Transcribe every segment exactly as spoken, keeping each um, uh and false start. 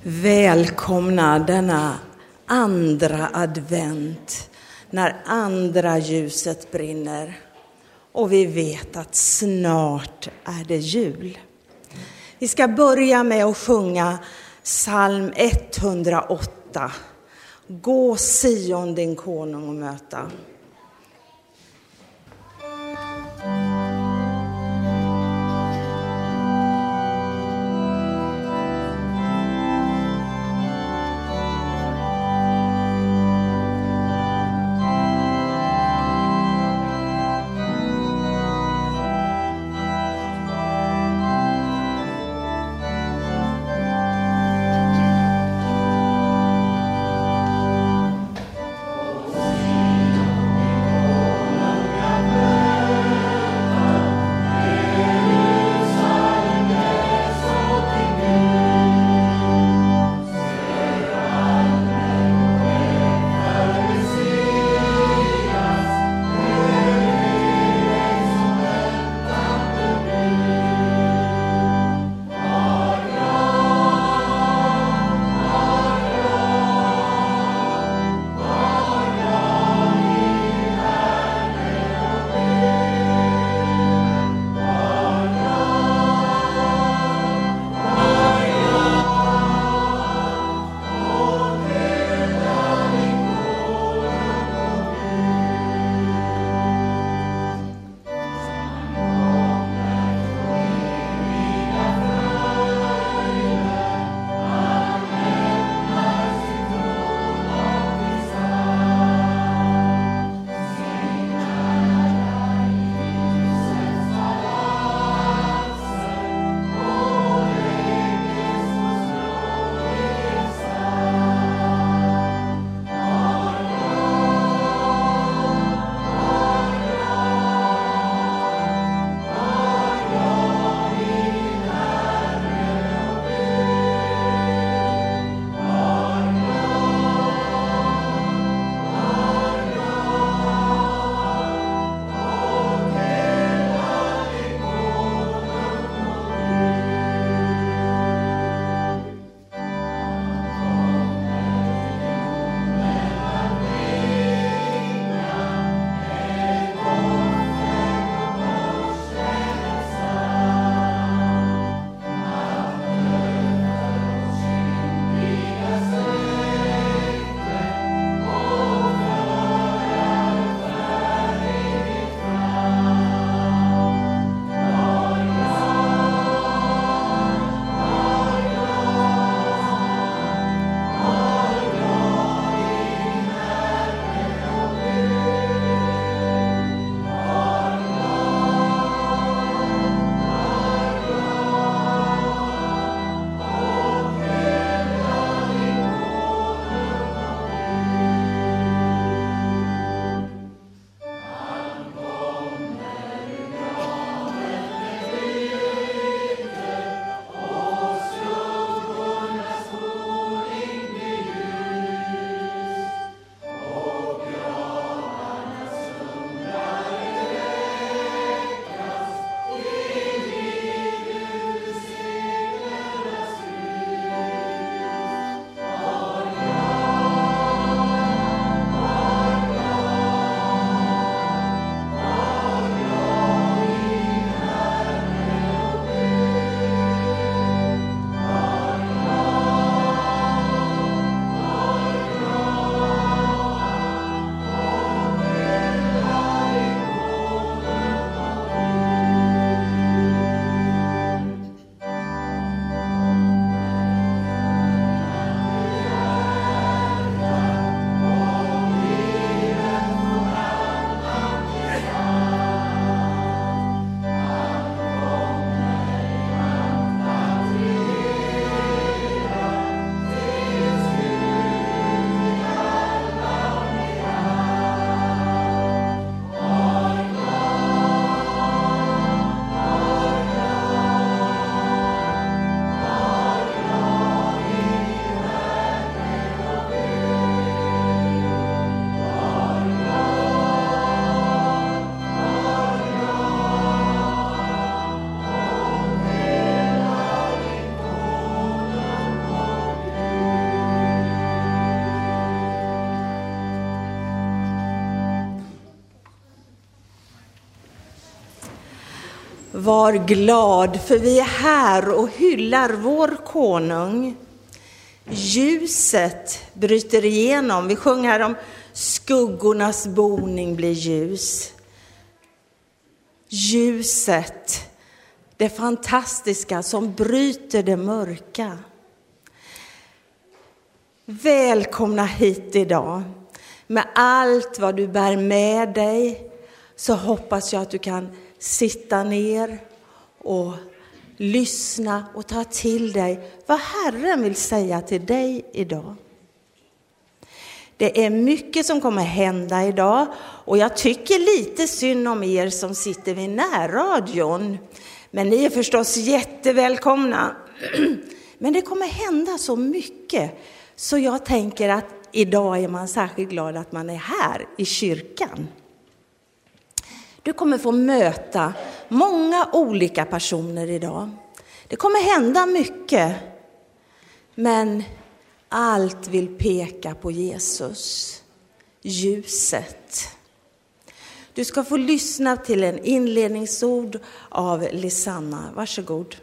Välkomna denna andra advent, när andra ljuset brinner och vi vet att snart är det jul. Vi ska börja med att sjunga psalm etthundraåtta. Gå Sion din konung och möta. Sion Var glad, för vi är här och hyllar vår konung. Ljuset bryter igenom. Vi sjunger om skuggornas boning blir ljus. Ljuset, det fantastiska som bryter det mörka. Välkomna hit idag. Med allt vad du bär med dig så hoppas jag att du kan sitta ner och lyssna och ta till dig vad Herren vill säga till dig idag. Det är mycket som kommer hända idag och jag tycker lite synd om er som sitter vid närradion. Men ni är förstås jättevälkomna. Men det kommer hända så mycket så jag tänker att idag är man särskilt glad att man är här i kyrkan. Du kommer få möta många olika personer idag. Det kommer hända mycket. Men allt vill peka på Jesus. Ljuset. Du ska få lyssna till en inledningsord av Lisanna. Varsågod.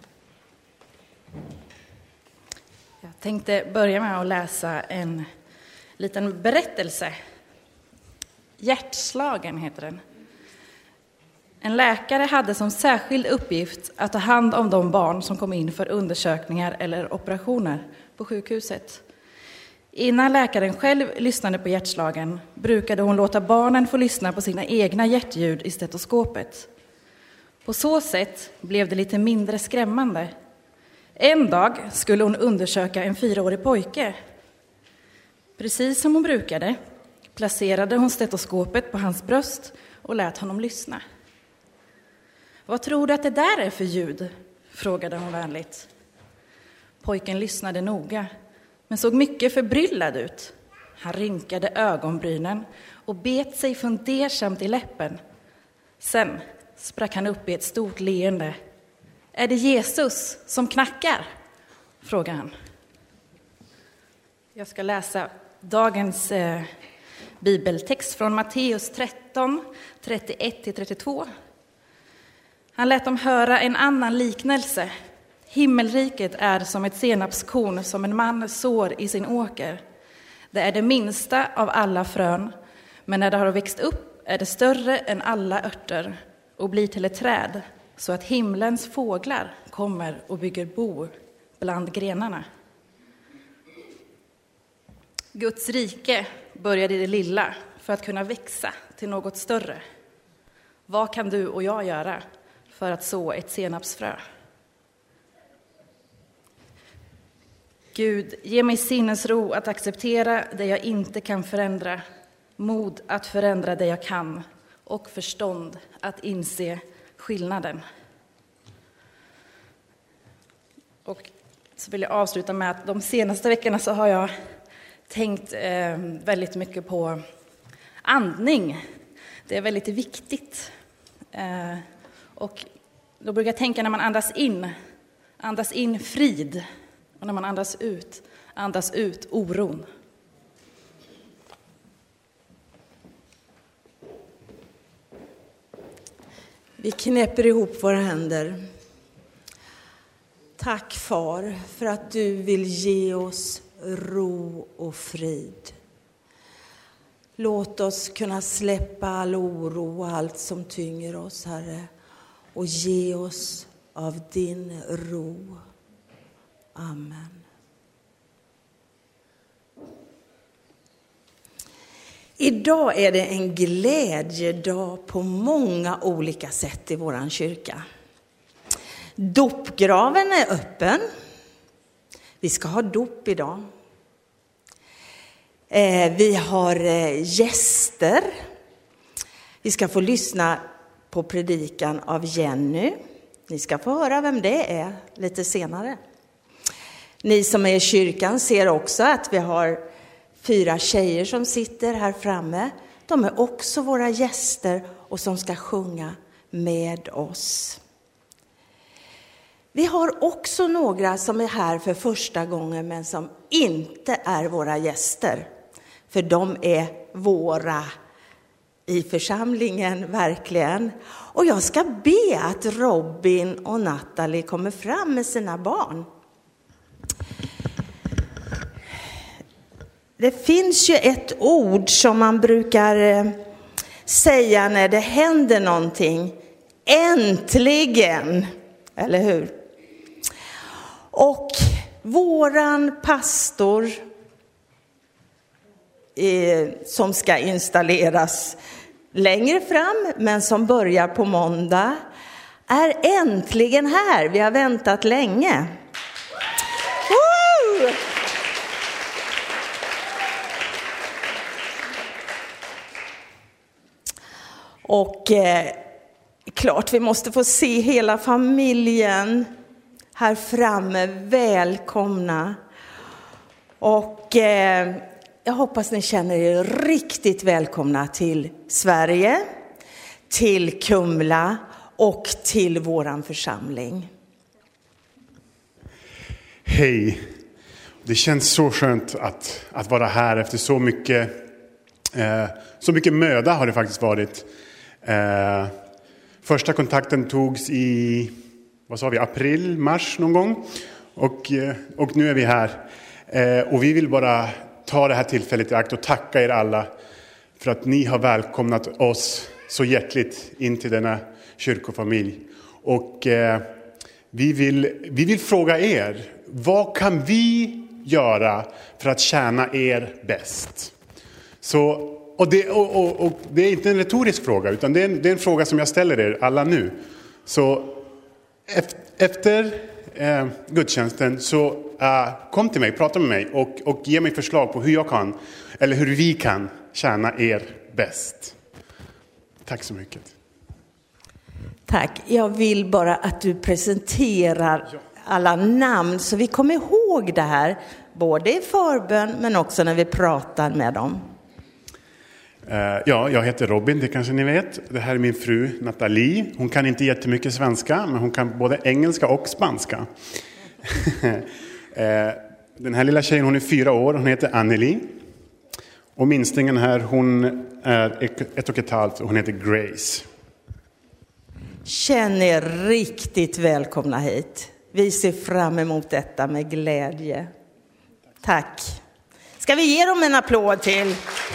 Jag tänkte börja med att läsa en liten berättelse. Hjärtslagen heter den. En läkare hade som särskild uppgift att ta hand om de barn som kom in för undersökningar eller operationer på sjukhuset. Innan läkaren själv lyssnade på hjärtslagen brukade hon låta barnen få lyssna på sina egna hjärtljud i stetoskopet. På så sätt blev det lite mindre skrämmande. En dag skulle hon undersöka en fyraårig pojke. Precis som hon brukade placerade hon stetoskopet på hans bröst och lät honom lyssna. Vad tror du att det där är för ljud? Frågade hon vänligt. Pojken lyssnade noga, men såg mycket förbryllad ut. Han rynkade ögonbrynen och bet sig fundersamt i läppen. Sen sprack han upp i ett stort leende. Är det Jesus som knackar? Frågade han. Jag ska läsa dagens eh, bibeltext från Matteus tretton, trettioett till trettiotvå. Han lät dem höra en annan liknelse. Himmelriket är som ett senapskorn som en man sår i sin åker. Det är det minsta av alla frön, men när det har växt upp är det större än alla örter och blir till ett träd, så att himlens fåglar kommer och bygger bo bland grenarna. Guds rike började i det lilla för att kunna växa till något större. Vad kan du och jag göra för att så ett senapsfrö? Gud, ge mig sinnesro att acceptera det jag inte kan förändra, mod att förändra det jag kan och förstånd att inse skillnaden. Och så vill jag avsluta med att de senaste veckorna så har jag tänkt eh, väldigt mycket på andning. Det är väldigt viktigt. Eh, och då brukar jag tänka när man andas in, andas in frid. Och när man andas ut, andas ut oron. Vi knäpper ihop våra händer. Tack far för att du vill ge oss ro och frid. Låt oss kunna släppa all oro och allt som tynger oss, Herre. Och ge oss av din ro. Amen. Idag är det en glädjedag på många olika sätt i våran kyrka. Dopgraven är öppen. Vi ska ha dop idag. Eh, vi har eh, gäster. Vi ska få lyssna på predikan av Jenny. Ni ska få höra vem det är lite senare. Ni som är i kyrkan ser också att vi har fyra tjejer som sitter här framme. De är också våra gäster och som ska sjunga med oss. Vi har också några som är här för första gången men som inte är våra gäster. För de är våra i församlingen, verkligen. Och jag ska be att Robin och Natalie kommer fram med sina barn. Det finns ju ett ord som man brukar säga när det händer någonting. Äntligen! Eller hur? Och våran pastor eh, som ska installeras längre fram, men som börjar på måndag, är äntligen här. Vi har väntat länge. Woo! Och eh, klart vi måste få se hela familjen här framme. Välkomna. Och eh, jag hoppas ni känner er riktigt välkomna till Sverige, till Kumla och till våran församling. Hej. Det känns så skönt att, att vara här efter så mycket, eh, så mycket möda har det faktiskt varit. Eh, första kontakten togs i, vad sa vi, april, mars någon gång. Och, eh, och nu är vi här. Eh, och vi vill bara ta det här tillfället i akt och tacka er alla för att ni har välkomnat oss så hjärtligt in till denna kyrkofamilj. Och eh, vi, vill, vi vill fråga er, vad kan vi göra för att tjäna er bäst? Så, och, det, och, och, och det är inte en retorisk fråga, utan det är en, det är en fråga som jag ställer er alla nu. Så efter eh, gudstjänsten så uh, kom till mig, prata med mig och, och ge mig förslag på hur jag kan, eller hur vi kan tjäna er bäst. Tack så mycket. Tack. Jag vill bara att du presenterar alla namn så vi kommer ihåg det här. Både i förbön men också när vi pratar med dem. Uh, ja, jag heter Robin, det kanske ni vet. Det här är min fru Natalie. Hon kan inte jättemycket svenska, men hon kan både engelska och spanska. uh, den här lilla tjejen, hon är fyra år. Hon heter Anneli. Och minstingen här, hon är ett och ett halvt och hon heter Grace. Känn er riktigt välkomna hit. Vi ser fram emot detta med glädje. Tack. Ska vi ge dem en applåd till?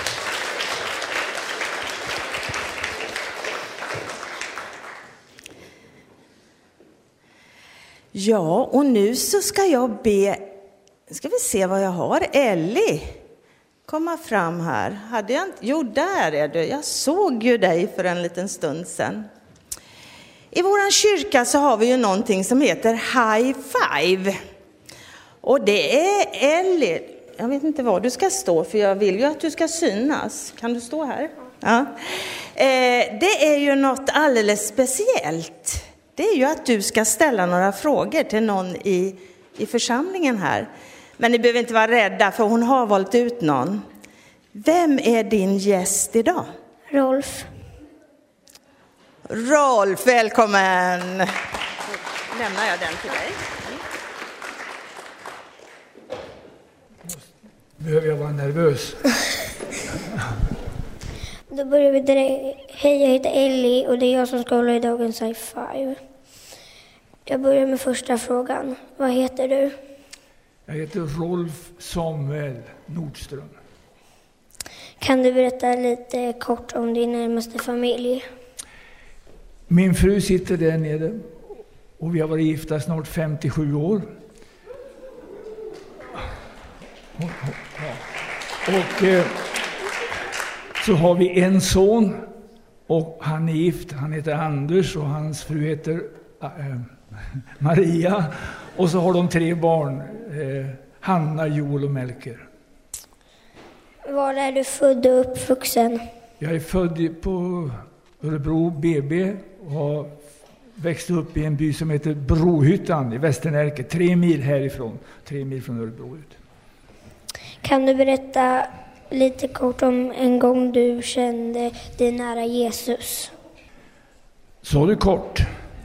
Ja, och nu så ska jag be, ska vi se vad jag har, Ellie, komma fram här. Hade jag inte, jo där är du, jag såg ju dig för en liten stund sedan. I våran kyrka så har vi ju någonting som heter High Five. Och det är Ellie, jag vet inte var du ska stå för jag vill ju att du ska synas. Kan du stå här? Ja. Eh, det är ju något alldeles speciellt. Det är ju att du ska ställa några frågor till någon i, i församlingen här. Men ni behöver inte vara rädda för hon har valt ut någon. Vem är din gäst idag? Rolf. Rolf, välkommen. Lämnar jag den till dig. Behöver jag vara nervös? Då börjar vi direkt. Hej, jag heter Ellie och det är jag som ska hålla i dagens High Five. Jag börjar med första frågan. Vad heter du? Jag heter Rolf Samuel Nordström. Kan du berätta lite kort om din närmaste familj? Min fru sitter där nere och vi har varit gifta snart femtiosju år. Och eh, så har vi en son och han är gift. Han heter Anders och hans fru heter eh, Maria. Och så har de tre barn, eh, Hanna, Joel och Melker. Var är du född och uppvuxen? Jag är född på Örebro B B och har växt upp i en by som heter Brohyttan i Västernärke, tre mil härifrån, tre mil från Örebro ut. Kan du berätta lite kort om en gång du kände dig nära Jesus? Så du kort?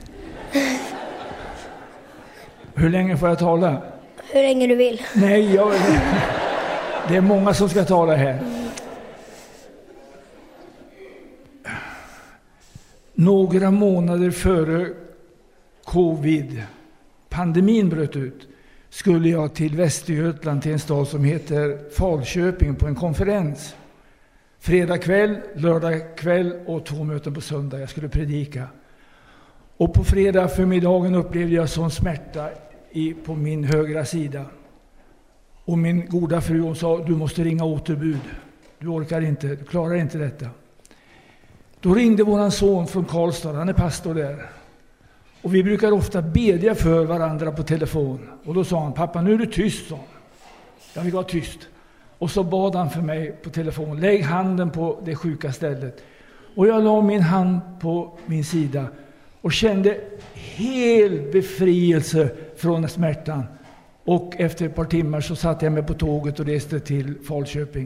Hur länge får jag tala? Hur länge du vill. Nej, jag, det är många som ska tala här. några månader före covid-pandemin bröt ut skulle jag till Västergötland, till en stad som heter Falköping, på en konferens. Fredag kväll, lördag kväll och två möten på söndag. Jag skulle predika. Och på fredag förmiddagen upplevde jag sån smärta i, på min högra sida. Och min goda fru, hon sa, du måste ringa återbud. Du orkar inte, du klarar inte detta. Då ringde våran son från Karlstad, han är pastor där. Och vi brukar ofta bedja för varandra på telefon. Och då sa han, pappa nu är du tyst, sa han. Jag vill vara tyst. Och så bad han för mig på telefon, lägg handen på det sjuka stället. Och jag la min hand på min sida och kände hel befrielse från smärtan. Och efter ett par timmar så satte jag mig på tåget och reste till Falköping.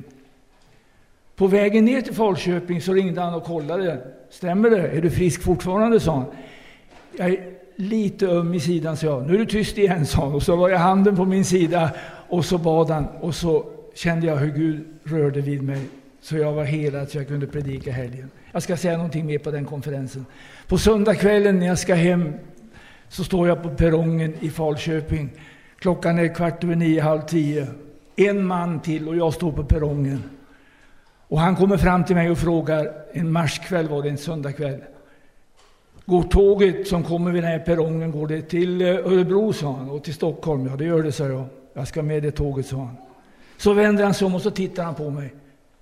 På vägen ner till Falköping så ringde han och kollade. Stämmer det? Är du frisk fortfarande, sa han. Jag är lite öm i sidan, sa jag. Nu är du tyst igen, sa han. Och så var jag handen på min sida och så bad han. Och så kände jag hur Gud rörde vid mig. Så jag var helad så jag kunde predika helgen. Jag ska säga någonting mer på den konferensen. På söndagskvällen när jag ska hem så står jag på perrongen i Falköping. Klockan är kvart över nio, halv tio. En man till och jag står på perrongen. Och han kommer fram till mig och frågar, en marskväll var det, en söndagkväll. Går tåget som kommer vid den här perrongen, går det till Örebro, sa han, och till Stockholm? Ja, det gör det, sa jag. Jag ska med det tåget, sa han. Så vänder han sig om och så tittar han på mig.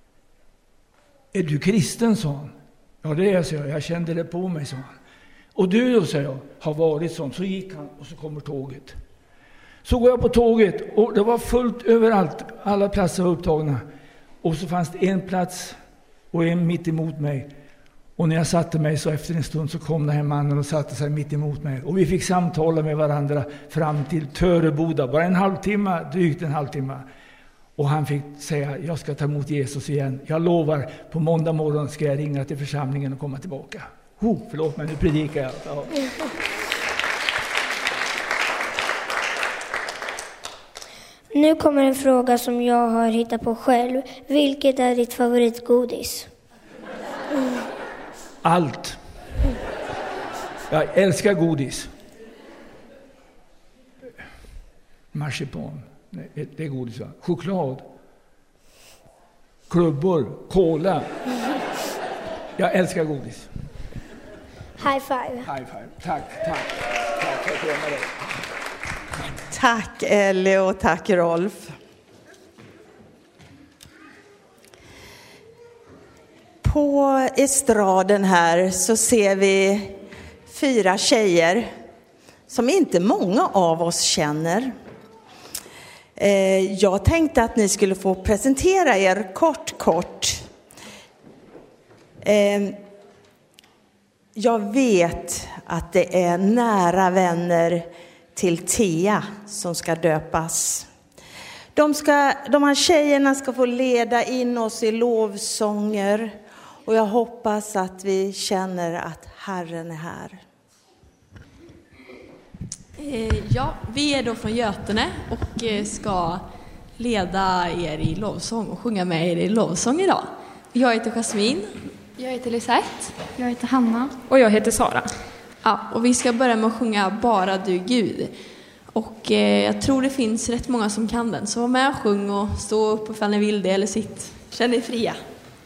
Är du kristen, sa han. Ja, det är jag, sa jag. Jag kände det på mig, sa han. Och du då, sa jag, har varit sån. Så gick han och så kommer tåget. Så går jag på tåget och det var fullt överallt. Alla platser var upptagna. Och så fanns det en plats och en mitt emot mig. Och när jag satte mig så efter en stund så kom den här mannen och satte sig mitt emot mig. Och vi fick samtala med varandra fram till Töreboda. Bara en halvtimme, drygt en halvtimme. Och han fick säga, jag ska ta emot Jesus igen. Jag lovar, på måndag morgon ska jag ringa till församlingen och komma tillbaka. Oh, förlåt mig, nu predikar jag. Ja. Nu kommer en fråga som jag har hittat på själv. Vilket är ditt favoritgodis? Mm. Allt. Jag älskar godis. Marsipan. Nej, det är godis, va? Choklad. Klubbor. Cola. Jag älskar godis. High five. High five. Tack, tack. Tack för att du är med. Tack Ellie och tack Rolf. På estraden här så ser vi fyra tjejer som inte många av oss känner. Jag tänkte att ni skulle få presentera er kort, kort. Jag vet att det är nära vänner till Thea som ska döpas. De, ska, de här tjejerna ska få leda in oss i lovsånger. Och jag hoppas att vi känner att Herren är här. Ja, vi är då från Götene och ska leda er i lovsång och sjunga med er i lovsång idag. Jag heter Jasmin. Jag heter Lisette. Jag heter Hanna. Och jag heter Sara. Ja, och vi ska börja med att sjunga Bara du Gud. Och eh, jag tror det finns rätt många som kan den. Så var med och sjung och stå upp ifall ni vill det eller sitt. Känn dig fria.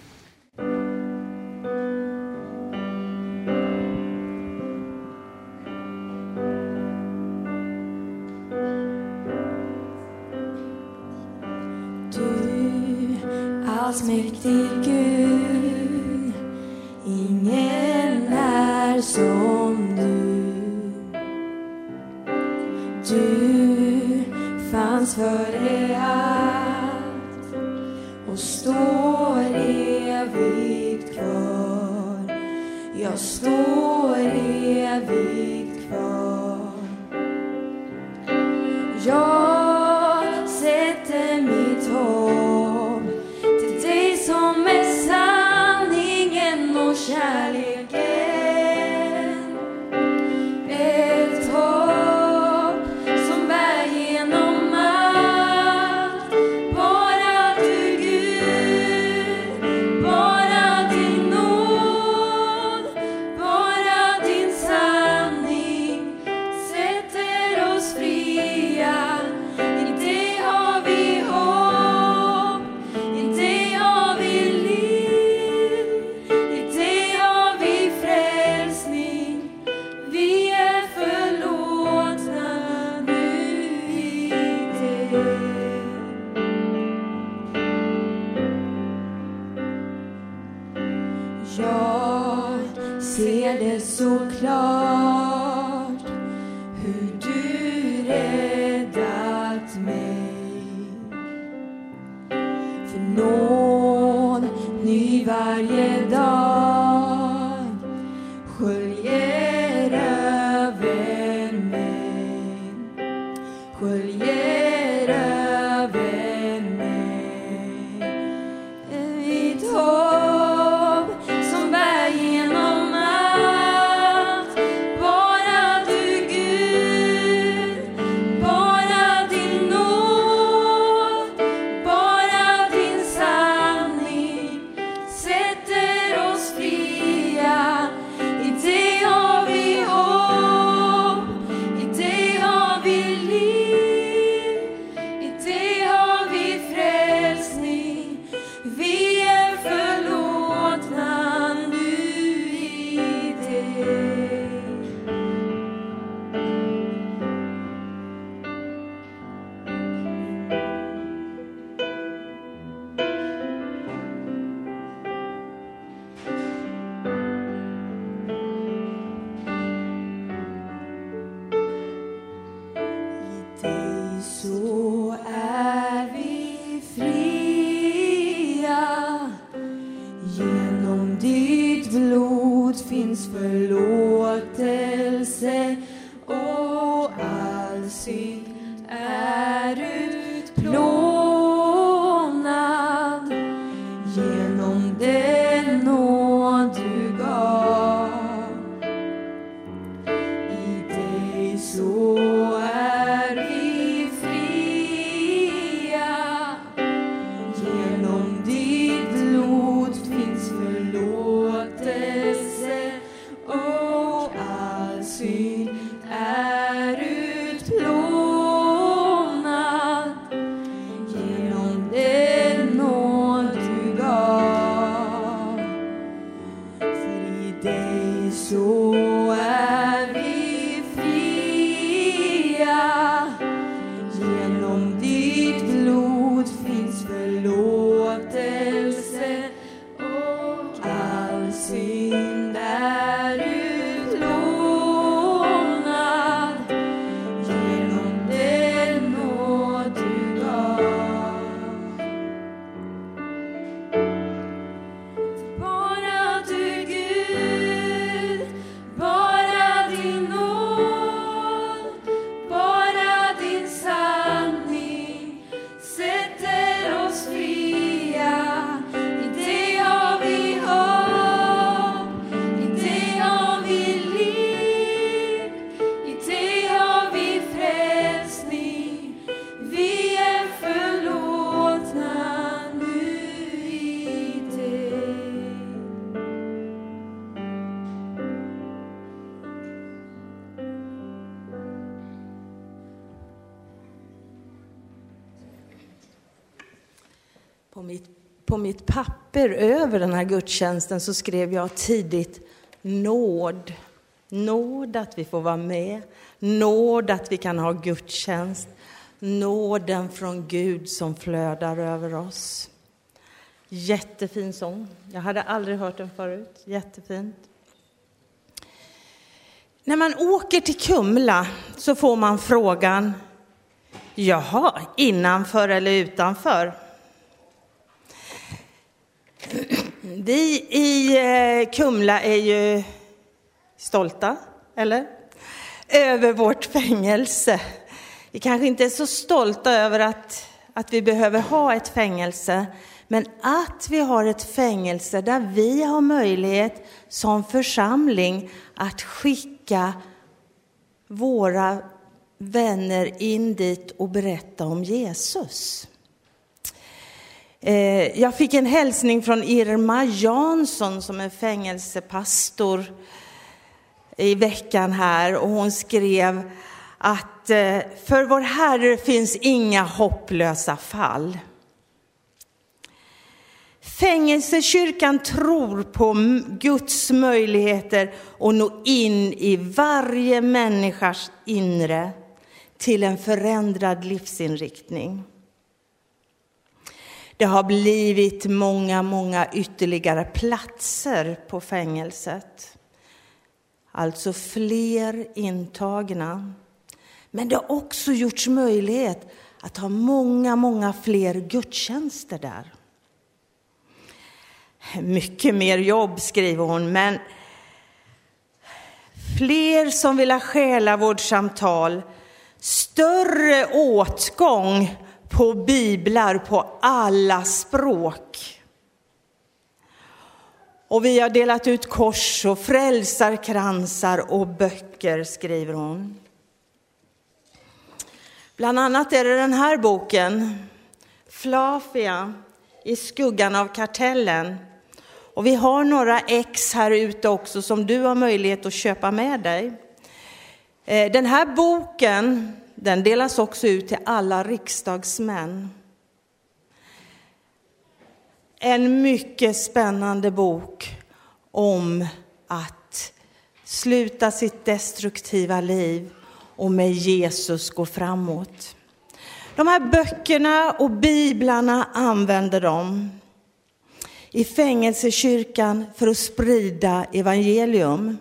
Allsmäktig Gud, ingen är som du. Du fanns före allt och står evigt kvar. Jag står evigt kvar. Jag sätter mitt hopp till dig som är sanningen och kärleken. Ett hopp som bär genom allt. Bara du Gud, bara din nåd, bara ser det så klart hur du räddat mig. För nåd ny varje dag sköljer över mig, sköljer över mig. Mitt hopp som bär genom allt, bara du Gud, bara din nåd, bara din sanning sätter oss fria. I dig har vi hopp, i dig har vi liv, i dig har vi frälsning. Vi är förlåtna nu i dig. I dig så är vi fria. Genom ditt blod finns förlåtelse och all synd är utplånad. Genom den nåd du gav, i dig så är vi fria. Genom ditt blod finns förlåtelse och all synd är utplånad. Genom den nåd du gav, för i dig så är vi fria. Genom ditt blod finns förlåtelse och all synd är utplånad. Genom den nåd du gav. Bara du Gud, bara din nåd, bara din sanning sätter oss fria. I dig har vi hopp, i dig har vi liv, i dig har vi frälsning. Vi är förlåtna nu i dig. På mitt, på mitt papper över den här gudstjänsten så skrev jag tidigt nåd. Nåd att vi får vara med. Nåd att vi kan ha gudstjänst. Nåden från Gud som flödar över oss. Jättefin sång. Jag hade aldrig hört den förut. Jättefint. När man åker till Kumla så får man frågan: jaha, innanför eller utanför? Vi i Kumla är ju stolta, eller? Över vårt fängelse. Vi kanske inte är så stolta över att, att vi behöver ha ett fängelse. Men att vi har ett fängelse där vi har möjlighet som församling att skicka våra vänner in dit och berätta om Jesus. Jag fick en hälsning från Irma Jansson som är fängelsepastor i veckan här, och hon skrev att för vår Herre finns inga hopplösa fall. Fängelsekyrkan tror på Guds möjligheter att nå in i varje människas inre till en förändrad livsinriktning. Det har blivit många, många ytterligare platser på fängelset. alltså fler intagna. Men det har också gjorts möjlighet att ha många, många fler gudstjänster där. Mycket mer jobb, skriver hon, men fler som vill ha själavårdssamtal, större åtgång på biblar på alla språk. Och vi har delat ut kors och frälsarkransar och böcker, skriver hon. Bland annat är det den här boken, Flavia, i skuggan av kartellen. Och vi har några ex här ute också som du har möjlighet att köpa med dig. Den här boken, den delas också ut till alla riksdagsmän. En mycket spännande bok om att sluta sitt destruktiva liv och med Jesus gå framåt. De här böckerna och biblarna använder de i fängelsekyrkan för att sprida evangelium.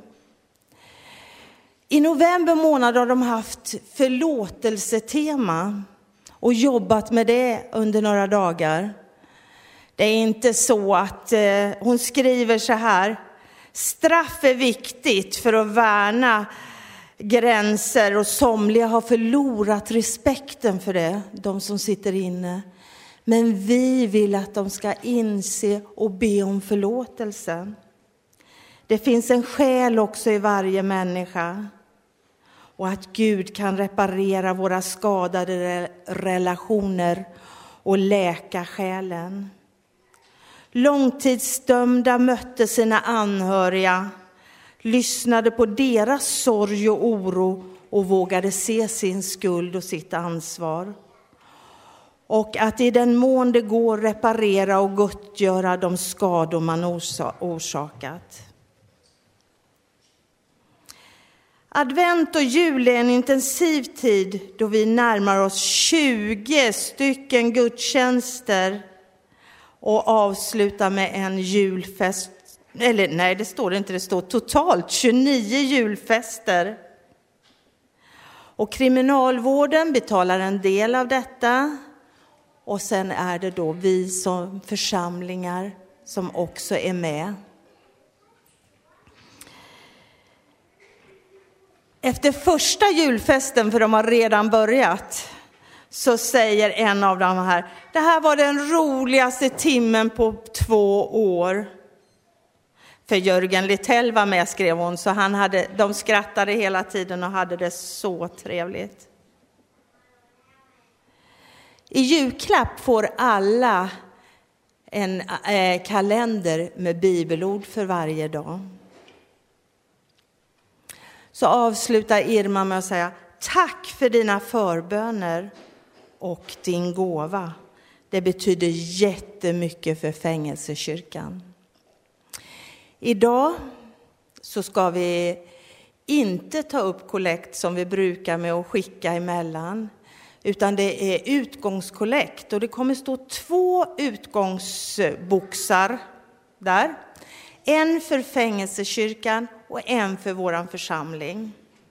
I november månad har de haft förlåtelsetema och jobbat med det under några dagar. Det är inte så att eh, hon skriver så här: straff är viktigt för att värna gränser och somliga har förlorat respekten för det, de som sitter inne. Men vi vill att de ska inse och be om förlåtelse. Det finns en själ också i varje människa. Och att Gud kan reparera våra skadade relationer och läka själen. Långtidsdömda mötte sina anhöriga, lyssnade på deras sorg och oro och vågade se sin skuld och sitt ansvar. Och att i den mån det går reparera och gottgöra de skador man orsakat. Advent och jul är en intensiv tid då vi närmar oss tjugo stycken gudstjänster och avslutar med en julfest. Eller nej, det står inte, det står totalt tjugonio julfester. Och kriminalvården betalar en del av detta. Och sen är det då vi som församlingar som också är med. Efter första julfesten, för de har redan börjat, så säger en av dem här: det här var den roligaste timmen på två år. För Jörgen Littell var med, skrev hon, så han hade, de skrattade hela tiden och hade det så trevligt. I julklapp får alla en eh, kalender med bibelord för varje dag. Så avslutar Irma med att säga: tack för dina förböner och din gåva. Det betyder jättemycket för fängelsekyrkan. Idag så ska vi inte ta upp kollekt som vi brukar med att skicka emellan. Utan det är utgångskollekt. Och det kommer stå två utgångsboxar där. En för fängelsekyrkan och en för våran församling.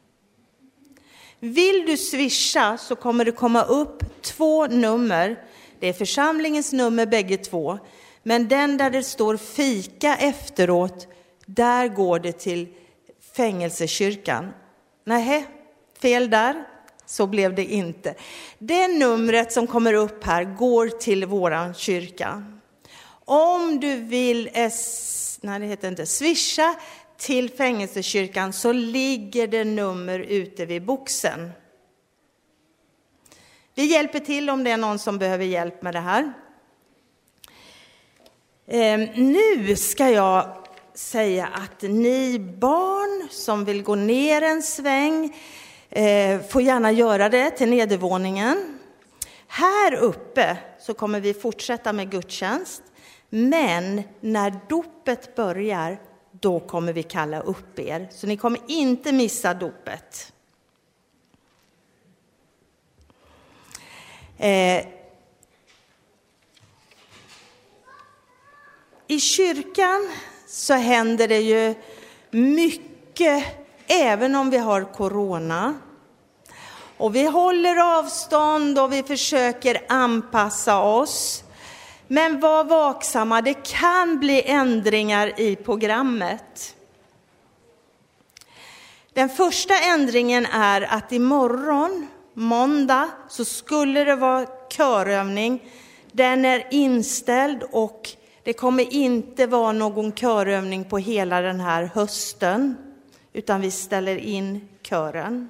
Vill du swisha så kommer det komma upp två nummer. Det är församlingens nummer bägge två. Men den där det står fika efteråt, där går det till fängelsekyrkan. Nej, fel där. Så blev det inte. Det numret som kommer upp här går till våran kyrka. Om du vill es, nej, det heter inte, swisha till fängelsekyrkan så ligger det nummer ute vid boxen. Vi hjälper till om det är någon som behöver hjälp med det här. Eh, nu ska jag säga att ni barn som vill gå ner en sväng eh, får gärna göra det till nedervåningen. Här uppe så kommer vi fortsätta med gudstjänst. Men när dopet börjar, då kommer vi kalla upp er. Så ni kommer inte missa dopet. Eh, I kyrkan så händer det ju mycket även om vi har corona. Och vi håller avstånd och vi försöker anpassa oss. Men var vaksamma, det kan bli ändringar i programmet. Den första ändringen är att imorgon, måndag, så skulle det vara körövning. Den är inställd och det kommer inte vara någon körövning på hela den här hösten. Utan vi ställer in kören.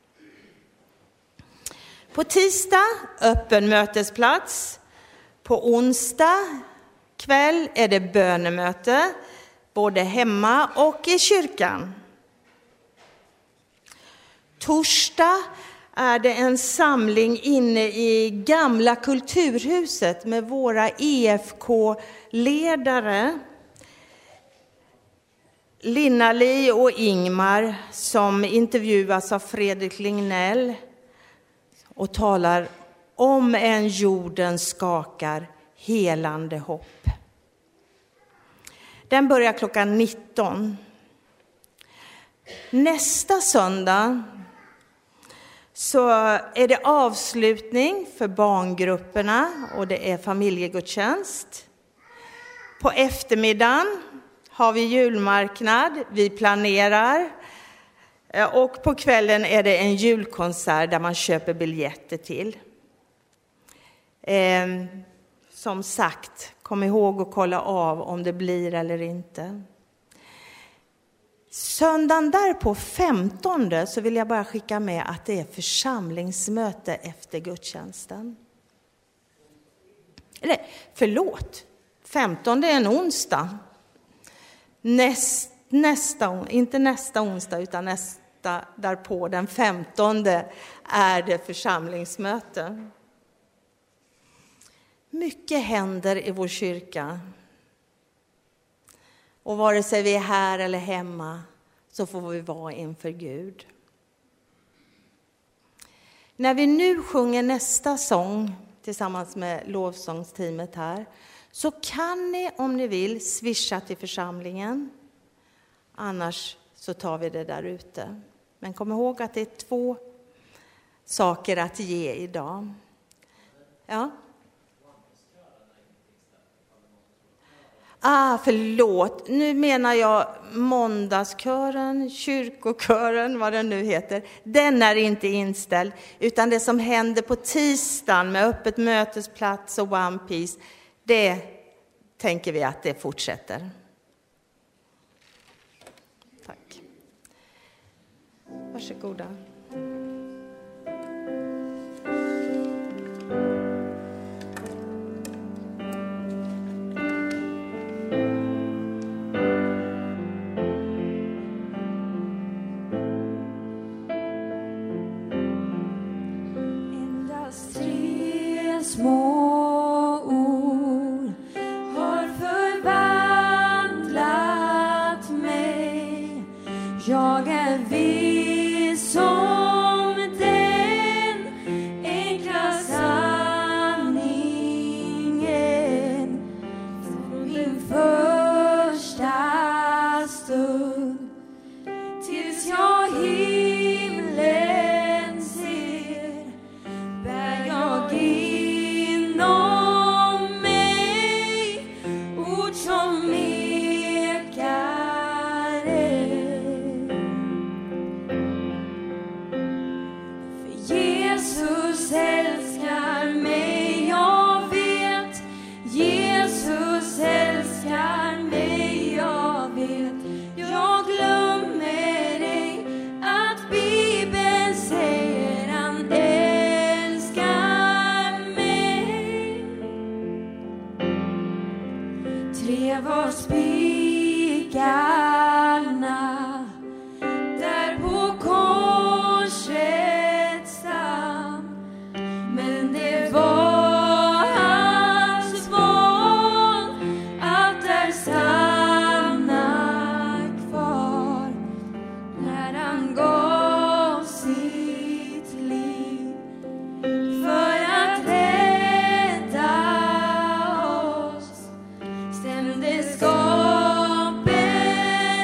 På tisdag, öppen mötesplats. På onsdag kväll är det bönemöte. Både hemma och i kyrkan. Torsdag är det en samling inne i gamla kulturhuset med våra E F K-ledare. Linnali och Ingmar som intervjuas av Fredrik Lignell och talar om en jorden skakar helande hopp. Den börjar klockan nitton. Nästa söndag så är det avslutning för barngrupperna och det är familjegudstjänst. På eftermiddagen har vi julmarknad, vi planerar och på kvällen är det en julkonsert där man köper biljetter till. Eh, som sagt, kom ihåg att kolla av om det blir eller inte. Söndagen där på femtonde så vill jag bara skicka med att det är församlingsmöte efter gudstjänsten. Eller förlåt, femtonde är en onsdag. Näst, nästa, inte nästa onsdag utan nästa därpå, den femtonde är det församlingsmöte. Mycket händer i vår kyrka. Och vare sig vi är här eller hemma så får vi vara inför Gud. När vi nu sjunger nästa sång tillsammans med lovsångsteamet här så kan ni om ni vill swisha till församlingen. Annars så tar vi det där ute. Men kom ihåg att det är två saker att ge idag. Ja. Ah, förlåt. Nu menar jag måndagskören, kyrkokören, vad den nu heter. Den är inte inställd. Utan det som händer på tisdagen med öppet mötesplats och One Piece, det tänker vi att det fortsätter. Tack. Varsågoda. Små ord har förvandlat mig. Jag är viss om den enkla sanningen från min första stund tills jag himlen ser bär jag inom mig ord som ekar ej. För Jesus älskar mig, jag vet. Jesus älskar mig, jag vet. Jag glömmer ej att Bibeln säger han älskar mig. Tre var spikarna där på korset stam, men det var hans val att där stanna kvar när han gav sitt liv för att rädda oss. Stämde skapelsen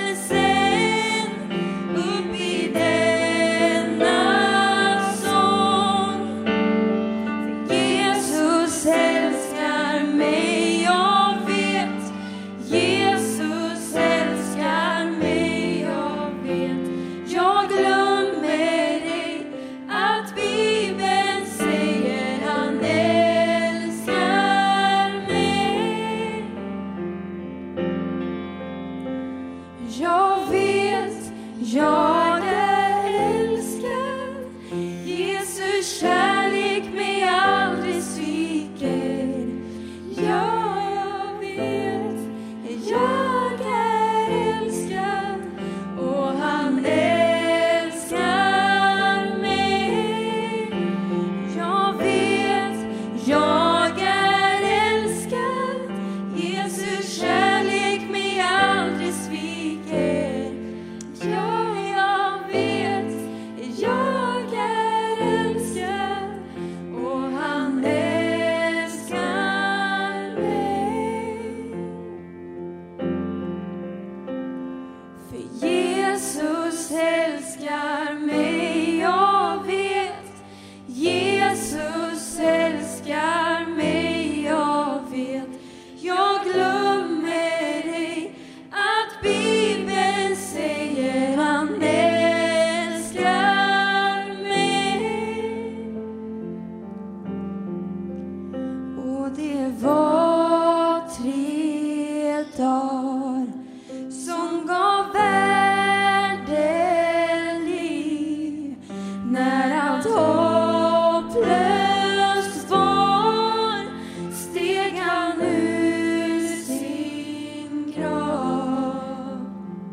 Och det var tre dagar som gav världen liv, när allt hopplöst var, steg han ur sin grav.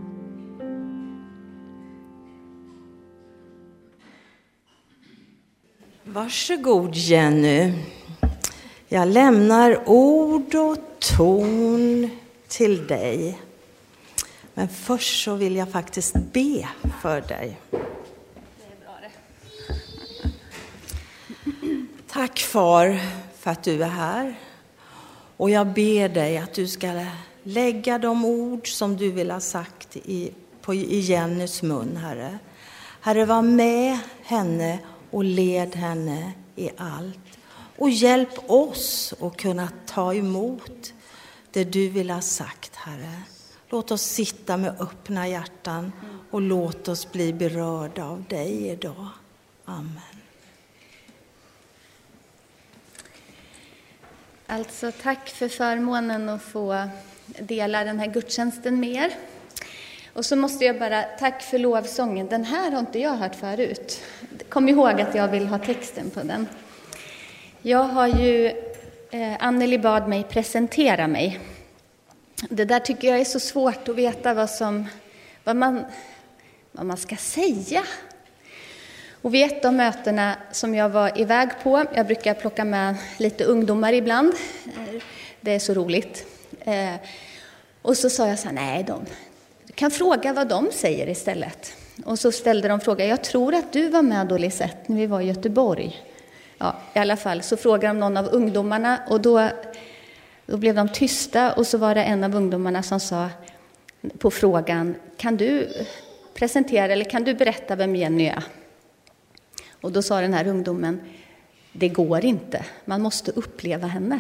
Varsågod Jenny. Jag lämnar ord och ton till dig. Men först så vill jag faktiskt be för dig. Det är bra det. Tack far för att du är här. Och jag ber dig att du ska lägga de ord som du vill ha sagt i, på, i Jennys mun, Herre. Herre, var med henne och led henne i allt. Och hjälp oss att kunna ta emot det du vill ha sagt, Herre. Låt oss sitta med öppna hjärtan och låt oss bli berörda av dig idag. Amen. Alltså, tack för förmånen att få dela den här gudstjänsten med er. Och så måste jag bara, tack för lovsången. Den här har inte jag hört förut. Kom ihåg att jag vill ha texten på den. Jag har ju, eh, Anneli bad mig presentera mig. Det där tycker jag är så svårt att veta vad, som, vad, man, vad man ska säga. Och vid ett av mötena som jag var iväg på, jag brukar plocka med lite ungdomar ibland. Det är så roligt. Eh, och så sa jag så här, nej, de kan fråga vad de säger istället. Och så ställde de frågan, jag tror att du var med då, Lisette, när vi var i Göteborg. Ja, i alla fall så frågade de någon av ungdomarna och då, då blev de tysta. Och så var det en av ungdomarna som sa på frågan, kan du presentera eller kan du berätta vem Jenny är? Och då sa den här ungdomen, det går inte, man måste uppleva henne.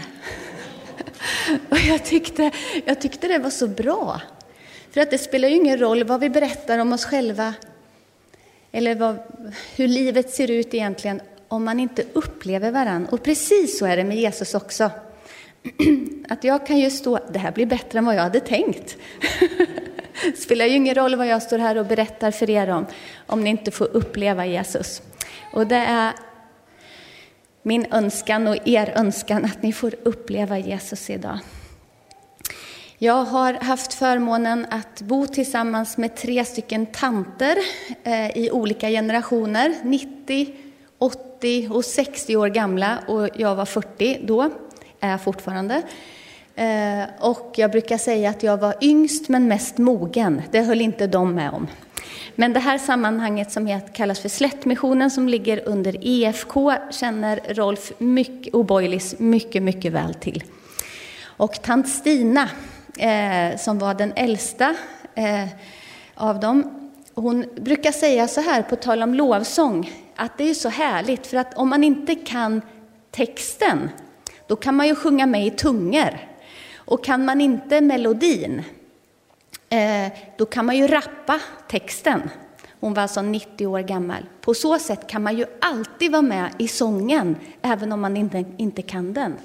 Och jag tyckte, jag tyckte det var så bra. För att det spelar ju ingen roll vad vi berättar om oss själva eller vad, hur livet ser ut egentligen om man inte upplever varann. Och precis så är det med Jesus också. Att jag kan ju stå, det här blir bättre än vad jag hade tänkt. Det spelar ju ingen roll vad jag står här och berättar för er om, om ni inte får uppleva Jesus. Och det är min önskan och er önskan att ni får uppleva Jesus idag. Jag har haft förmånen att bo tillsammans med tre stycken tanter eh, i olika generationer. nittio, åttio och sextio år gamla, och jag var fyrtio då, är jag fortfarande. Eh, och jag brukar säga att jag var yngst men mest mogen. Det höll inte de med om. Men det här sammanhanget som heter, kallas för Slättmissionen, som ligger under E F K, känner Rolf mycket, O'Boylis mycket, mycket väl till. Och tant Stina, eh, som var den äldsta eh, av dem, hon brukar säga så här på tal om lovsång, att det är så härligt, för att om man inte kan texten, då kan man ju sjunga med i tungor. Och kan man inte melodin, eh, då kan man ju rappa texten. Hon var alltså nittio år gammal. På så sätt kan man ju alltid vara med i sången, även om man inte, inte kan den.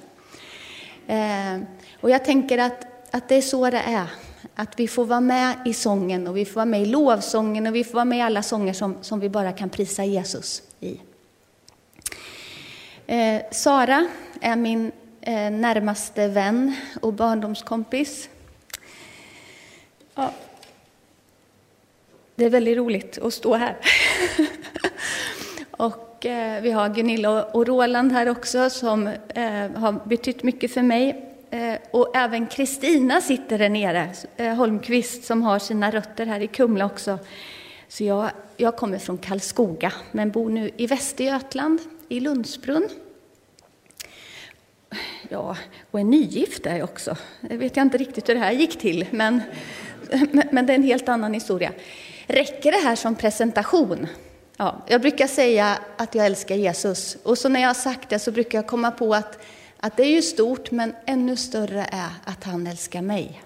Eh, och jag tänker att, att det är så det är. Att vi får vara med i sången, och vi får vara med i lovsången, och vi får vara med i alla sånger som, som vi bara kan prisa Jesus i. Eh, Sara är min eh, närmaste vän och barndomskompis. Ja. Det är väldigt roligt att stå här. Och eh, vi har Gunilla och Roland här också, som eh, har betytt mycket för mig. Eh, och även Kristina sitter där nere, eh, Holmqvist, som har sina rötter här i Kumla också. Så jag, jag kommer från Karlskoga, men bor nu i Västergötland, i Lundsbrunn. Ja, och är nygift där också. Jag vet jag inte riktigt hur det här gick till, men, men det är en helt annan historia. Räcker det här som presentation? Ja, jag brukar säga att jag älskar Jesus. Och så när jag har sagt det så brukar jag komma på att, att det är ju stort, men ännu större är att han älskar mig.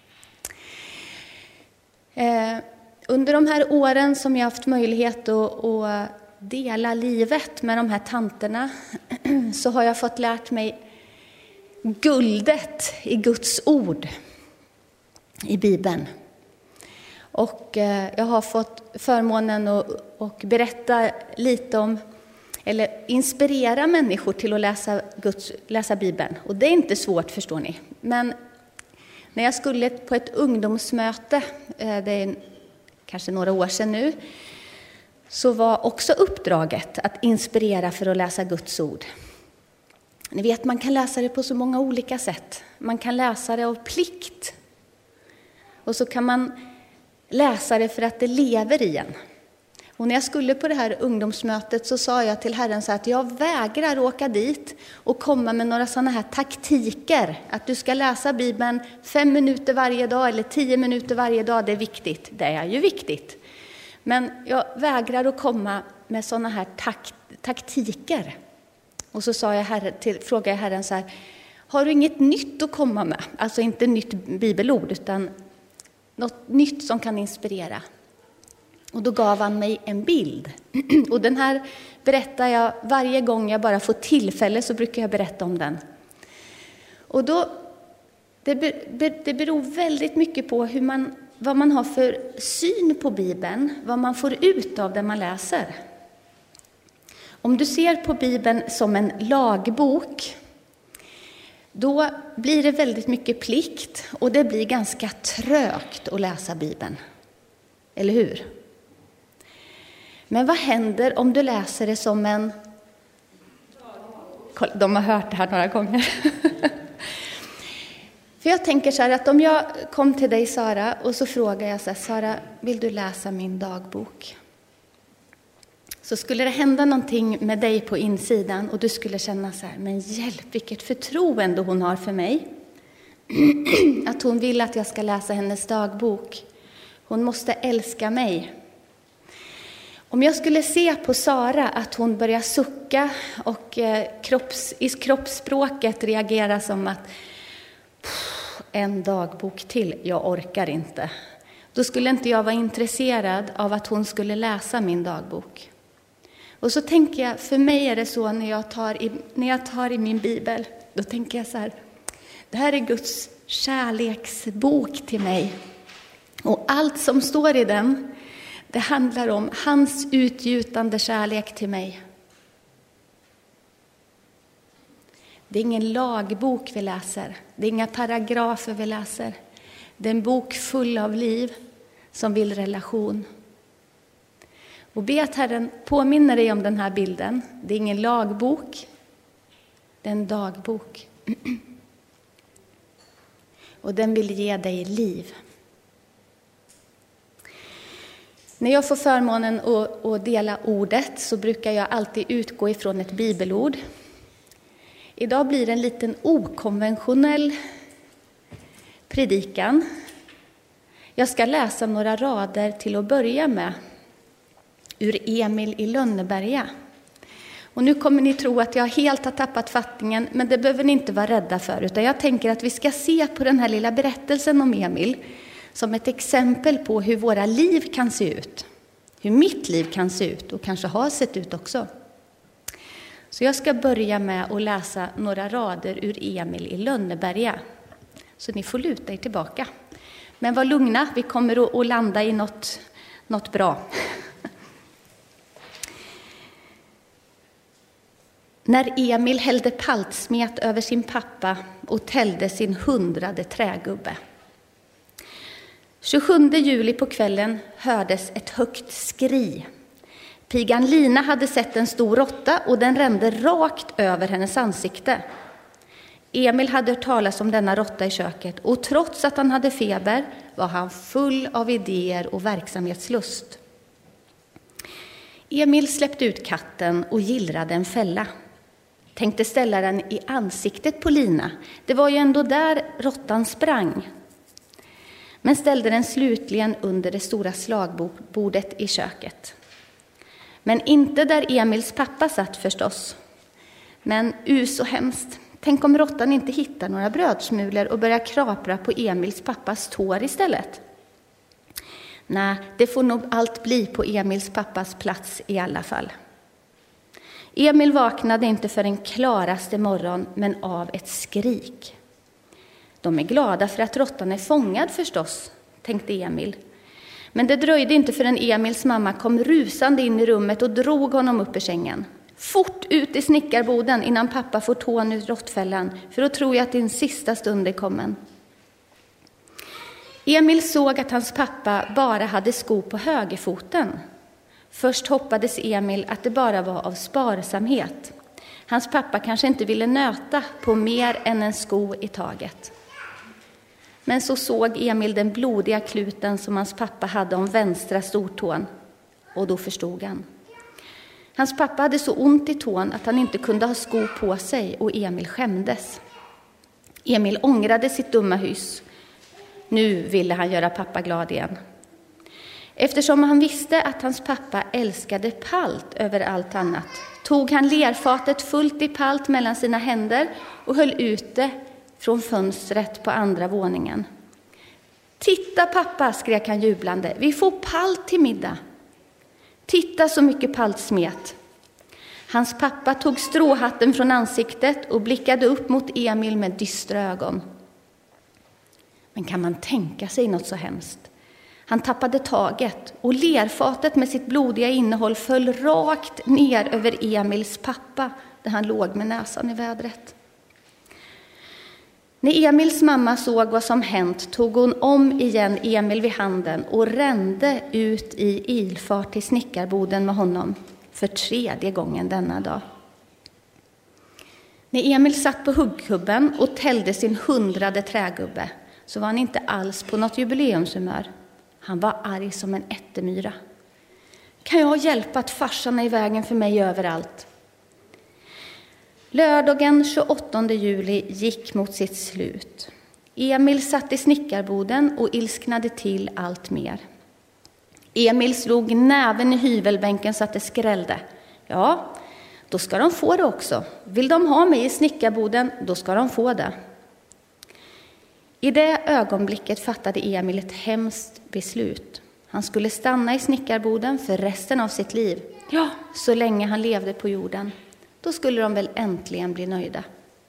Eh, under de här åren som jag har haft möjlighet att, att dela livet med de här tanterna, så har jag fått lärt mig guldet i Guds ord i Bibeln. Och jag har fått förmånen att och berätta lite om, eller inspirera människor till att läsa, Guds, läsa Bibeln. Och det är inte svårt, förstår ni. Men när jag skulle på ett ungdomsmöte, det är kanske några år sedan nu, så var också uppdraget att inspirera för att läsa Guds ord. Ni vet, man kan läsa det på så många olika sätt. Man kan läsa det av plikt. Och så kan man läsa det för att det lever i en. Och när jag skulle på det här ungdomsmötet så sa jag till Herren så att jag vägrar åka dit och komma med några sådana här taktiker. Att du ska läsa Bibeln fem minuter varje dag eller tio minuter varje dag, det är viktigt. Det är ju viktigt. Men jag vägrar att komma med sådana här tak- taktiker. Och så sa jag herre, till, frågade jag Herren så här, har du inget nytt att komma med? Alltså inte nytt bibelord utan något nytt som kan inspirera. Och då gav han mig en bild. Och den här berättar jag varje gång jag bara får tillfälle, så brukar jag berätta om den. Och då, det, det beror väldigt mycket på hur man, vad man har för syn på Bibeln, vad man får ut av det man läser. Om du ser på Bibeln som en lagbok, då blir det väldigt mycket plikt och det blir ganska trögt att läsa Bibeln. Eller hur? Men vad händer om du läser det som en... De har hört det här några gånger. För jag tänker så här att om jag kom till dig, Sara, och så frågar jag så här, Sara, vill du läsa min dagbok? Så skulle det hända någonting med dig på insidan och du skulle känna så här, men hjälp, vilket förtroende hon har för mig. Att hon vill att jag ska läsa hennes dagbok. Hon måste älska mig. Om jag skulle se på Sara att hon börjar sucka och kropps, i kroppsspråket reagera som att en dagbok till, jag orkar inte. Då skulle inte jag vara intresserad av att hon skulle läsa min dagbok. Och så tänker jag, för mig är det så när jag tar i, när jag tar i min bibel, då tänker jag så här, det här är Guds kärleksbok till mig. Och allt som står i den, det handlar om hans utgjutande kärlek till mig. Det är ingen lagbok vi läser. Det är inga paragrafer vi läser. Det är en bok full av liv som vill relation. Och be att Herren påminner dig om den här bilden. Det är ingen lagbok. Det är en dagbok. Och den vill ge dig liv. När jag får förmånen att, att dela ordet så brukar jag alltid utgå ifrån ett bibelord. Idag blir det en liten okonventionell predikan. Jag ska läsa några rader till att börja med ur Emil i Lönneberga. Och nu kommer ni tro att jag helt har tappat fattningen, men det behöver ni inte vara rädda för. Utan jag tänker att vi ska se på den här lilla berättelsen om Emil som ett exempel på hur våra liv kan se ut. Hur mitt liv kan se ut och kanske har sett ut också. Så jag ska börja med att läsa några rader ur Emil i Lönneberga. Så ni får luta er tillbaka. Men var lugna, vi kommer att landa i något, något bra. När Emil hällde paltsmet över sin pappa och tällde sin hundrade trägubbe. tjugosjunde juli på kvällen hördes ett högt skri. Pigan Lina hade sett en stor råtta och den rände rakt över hennes ansikte. Emil hade hört talas om denna råtta i köket och trots att han hade feber var han full av idéer och verksamhetslust. Emil släppte ut katten och gillrade en fälla. Tänkte ställa den i ansiktet på Lina. Det var ju ändå där råttan sprang. Men ställde den slutligen under det stora slagbordet i köket. Men inte där Emils pappa satt förstås. Men u så hemskt. Tänk om råttan inte hittar några brödsmulor och börjar krapra på Emils pappas tår istället. Nej, det får nog allt bli på Emils pappas plats i alla fall. Emil vaknade inte för en klaraste morgon, men av ett skrik. De är glada för att råttan är fångad förstås, tänkte Emil. Men det dröjde inte förrän Emils mamma kom rusande in i rummet och drog honom upp i sängen. Fort ut i snickarboden innan pappa får tån ur råttfällan, för då tror jag att din sista stund är kommen. Emil såg att hans pappa bara hade sko på högerfoten. Först hoppades Emil att det bara var av sparsamhet. Hans pappa kanske inte ville nöta på mer än en sko i taget. Men så såg Emil den blodiga kluten som hans pappa hade om vänstra stortån. Och då förstod han. Hans pappa hade så ont i tån att han inte kunde ha sko på sig, och Emil skämdes. Emil ångrade sitt dumma hyss. Nu ville han göra pappa glad igen. Eftersom han visste att hans pappa älskade palt över allt annat, tog han lerfatet fullt i palt mellan sina händer och höll ut det från fönstret på andra våningen. Titta pappa, skrek han jublande, vi får palt till middag. Titta så mycket paltsmet. Hans pappa tog stråhatten från ansiktet och blickade upp mot Emil med dystra ögon. Men kan man tänka sig något så hemskt? Han tappade taget och lerfatet med sitt blodiga innehåll föll rakt ner över Emils pappa där han låg med näsan i vädret. När Emils mamma såg vad som hänt tog hon om igen Emil vid handen och rände ut i ilfart till snickarboden med honom för tredje gången denna dag. När Emil satt på huggkubben och tällde sin hundrade trägubbe så var han inte alls på något jubileumshumör. Han var arg som en ättemyra. Kan jag hjälpa att farsan är i vägen för mig överallt? Lördagen tjugoåttonde juli gick mot sitt slut. Emil satt i snickarboden och ilsknade till allt mer. Emil slog näven i hyvelbänken så att det skrällde. Ja, då ska de få det också. Vill de ha mig i snickarboden, då ska de få det. I det ögonblicket fattade Emil ett hemskt beslut. Han skulle stanna i snickarboden för resten av sitt liv. Ja, så länge han levde på jorden. Då skulle de väl äntligen bli nöjda.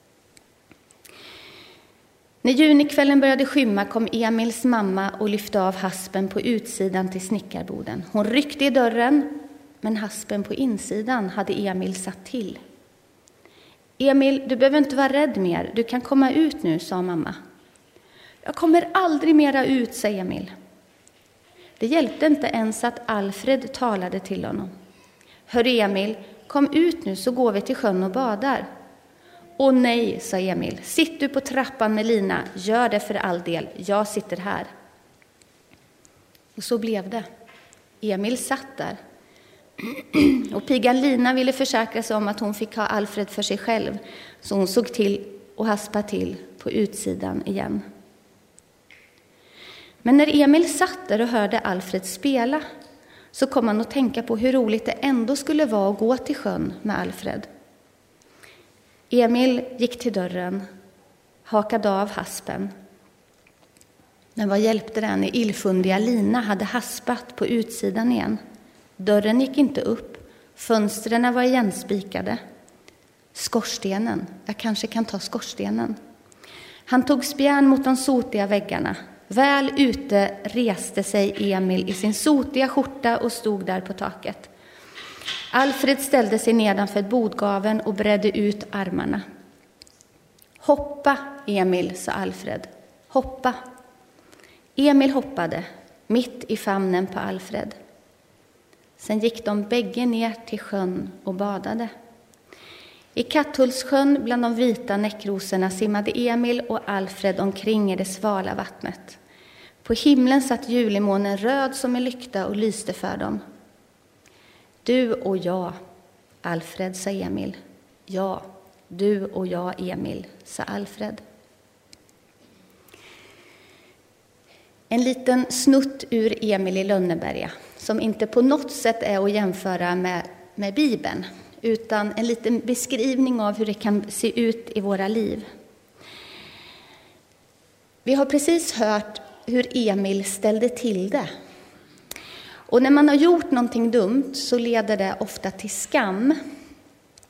När junikvällen började skymma kom Emils mamma och lyfte av haspen på utsidan till snickarboden. Hon ryckte i dörren, men haspen på insidan hade Emil satt till. Emil, du behöver inte vara rädd mer. Du kan komma ut nu, sa mamma. Jag kommer aldrig mera ut, sa Emil. Det hjälpte inte ens att Alfred talade till honom. Hör Emil, kom ut nu så går vi till sjön och badar. Åh nej, sa Emil. Sitt du på trappan med Lina, gör det för all del. Jag sitter här. Och så blev det. Emil satt där. Och pigan Lina ville försäkra sig om att hon fick ha Alfred för sig själv. Så hon såg till och haspade till på utsidan igen. Men när Emil satt där och hörde Alfred spela så kom han att tänka på hur roligt det ändå skulle vara att gå till sjön med Alfred. Emil gick till dörren, hakade av haspen. Men vad hjälpte den när illfundiga Lina hade haspat på utsidan igen? Dörren gick inte upp, fönstren var igenspikade. Skorstenen, jag kanske kan ta skorstenen. Han tog spjärn mot de sotiga väggarna. Väl ute reste sig Emil i sin sotiga skjorta och stod där på taket. Alfred ställde sig nedanför bodgaven och bredde ut armarna. Hoppa, Emil, sa Alfred. Hoppa. Emil hoppade, mitt i famnen på Alfred. Sen gick de bägge ner till sjön och badade. I Katthultssjön bland de vita näckrosorna simmade Emil och Alfred omkring i det svala vattnet. På himlen satt julimånen röd som en lykta och lyste för dem. Du och jag, Alfred, sa Emil. Ja, du och jag, Emil, sa Alfred. En liten snutt ur Emil i Lönneberga, som inte på något sätt är att jämföra med, med Bibeln, utan en liten beskrivning av hur det kan se ut i våra liv. Vi har precis hört hur Emil ställde till det. Och när man har gjort någonting dumt så leder det ofta till skam.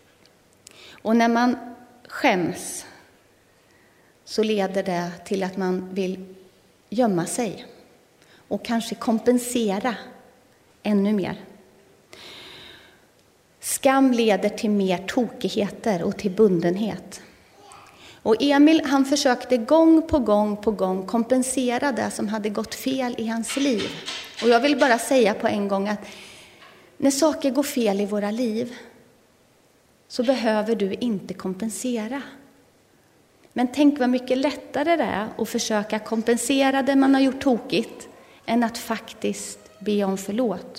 Och när man skäms så leder det till att man vill gömma sig och kanske kompensera ännu mer. Skam leder till mer tokigheter och till bundenhet. Och Emil, han försökte gång på gång på gång kompensera det som hade gått fel i hans liv. Och jag vill bara säga på en gång att när saker går fel i våra liv så behöver du inte kompensera. Men tänk vad mycket lättare det är att försöka kompensera det man har gjort tokigt än att faktiskt be om förlåt.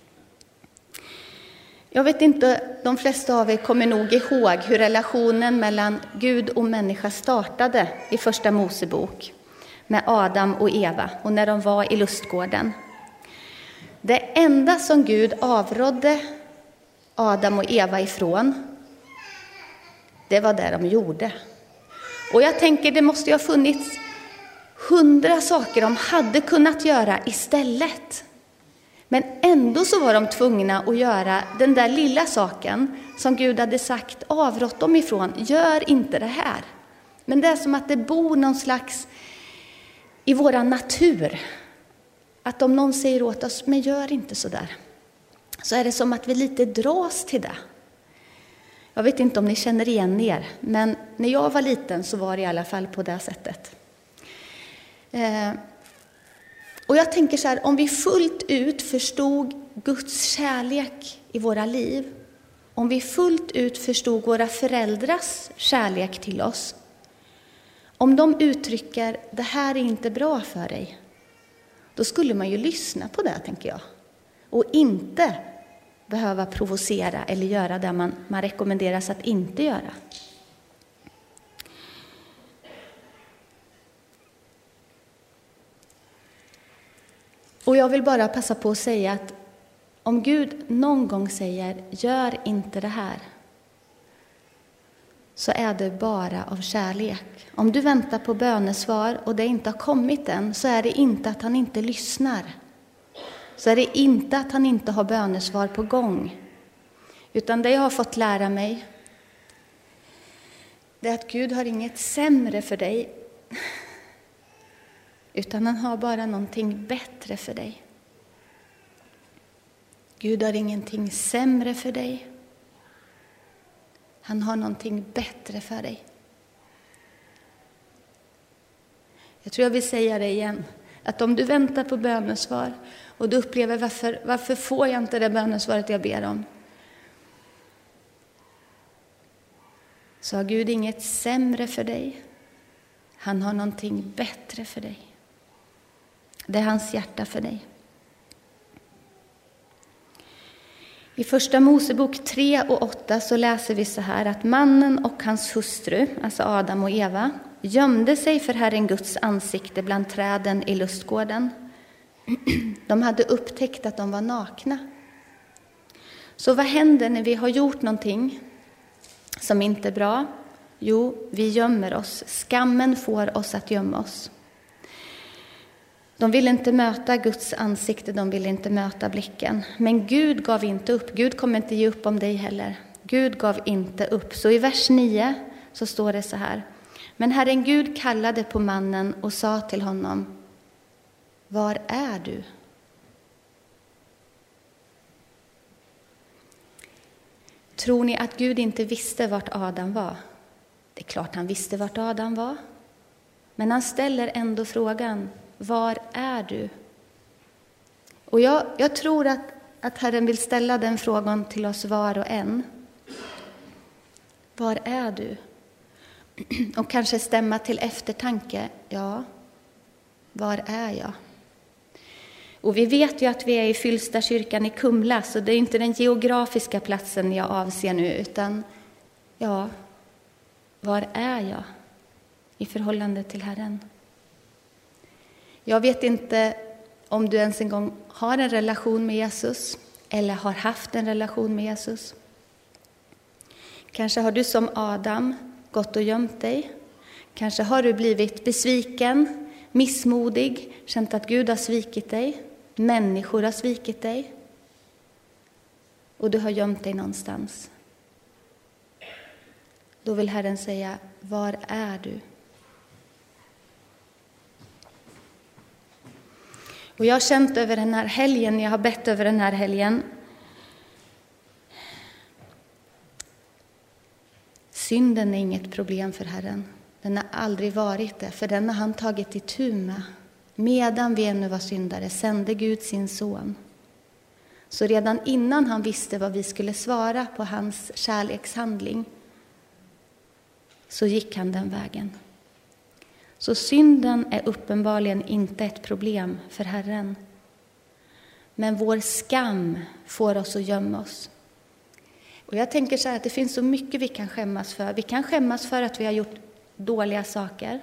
Jag vet inte, de flesta av er kommer nog ihåg hur relationen mellan Gud och människa startade i första Mosebok med Adam och Eva och när de var i lustgården. Det enda som Gud avrådde Adam och Eva ifrån, det var det de gjorde. Och jag tänker, det måste ju ha funnits hundra saker de hade kunnat göra istället. Men ändå så var de tvungna att göra den där lilla saken som Gud hade sagt, avrått dem ifrån. Gör inte det här. Men det är som att det bor någon slags i våra natur. Att om någon säger åt oss, men gör inte så där. Så är det som att vi lite dras till det. Jag vet inte om ni känner igen er, men när jag var liten så var det i alla fall på det sättet. Eh, och jag tänker så här, om vi fullt ut förstod Guds kärlek i våra liv, om vi fullt ut förstod våra föräldrars kärlek till oss, om de uttrycker, det här är inte bra för dig, då skulle man ju lyssna på det, tänker jag. Och inte behöva provocera eller göra det man, man rekommenderas att inte göra. Och jag vill bara passa på att säga att om Gud någon gång säger, gör inte det här, så är det bara av kärlek. Om du väntar på bönesvar och det inte har kommit än, så är det inte att han inte lyssnar. Så är det inte att han inte har bönesvar på gång. Utan det jag har fått lära mig, det är att Gud har inget sämre för dig. Utan han har bara någonting bättre för dig. Gud har ingenting sämre för dig. Han har någonting bättre för dig. Jag tror jag vill säga det igen. Att om du väntar på bönesvar och du upplever varför, varför får jag inte det bönesvaret jag ber om. Så har Gud inget sämre för dig. Han har någonting bättre för dig. Det är hans hjärta för dig. I första Mosebok tre och åtta så läser vi så här att mannen och hans hustru, alltså Adam och Eva, gömde sig för Herren Guds ansikte bland träden i lustgården. De hade upptäckt att de var nakna. Så vad händer när vi har gjort någonting som inte är bra? Jo, vi gömmer oss. Skammen får oss att gömma oss. De ville inte möta Guds ansikte, de ville inte möta blicken. Men Gud gav inte upp. Gud kommer inte ge upp om dig heller. Gud gav inte upp. Så i vers nio så står det så här. Men Herren Gud kallade på mannen och sa till honom, var är du? Tror ni att Gud inte visste vart Adam var? Det är klart han visste vart Adam var. Men han ställer ändå frågan, var är du? Och jag, jag tror att, att Herren vill ställa den frågan till oss var och en. Var är du? Och kanske stämma till eftertanke. Ja, var är jag? Och vi vet ju att vi är i Fyllsta kyrkan i Kumla, så det är inte den geografiska platsen jag avser nu, utan ja, var är jag i förhållande till Herren? Jag vet inte om du ens en gång har en relation med Jesus eller har haft en relation med Jesus. Kanske har du som Adam gått och gömt dig. Kanske har du blivit besviken, missmodig, känt att Gud har svikit dig. Människor har svikit dig. Och du har gömt dig någonstans. då vill Herren säga, var är du? Och jag har känt över den här helgen, jag har bett över den här helgen. Synden är inget problem för Herren. Den har aldrig varit det, för den har han tagit itu med. Medan vi ännu var syndare sände Gud sin son. Så redan innan han visste vad vi skulle svara på hans kärlekshandling, så gick han den vägen. Så synden är uppenbarligen inte ett problem för Herren. Men vår skam får oss att gömma oss. Och jag tänker så här att det finns så mycket vi kan skämmas för. Vi kan skämmas för att vi har gjort dåliga saker.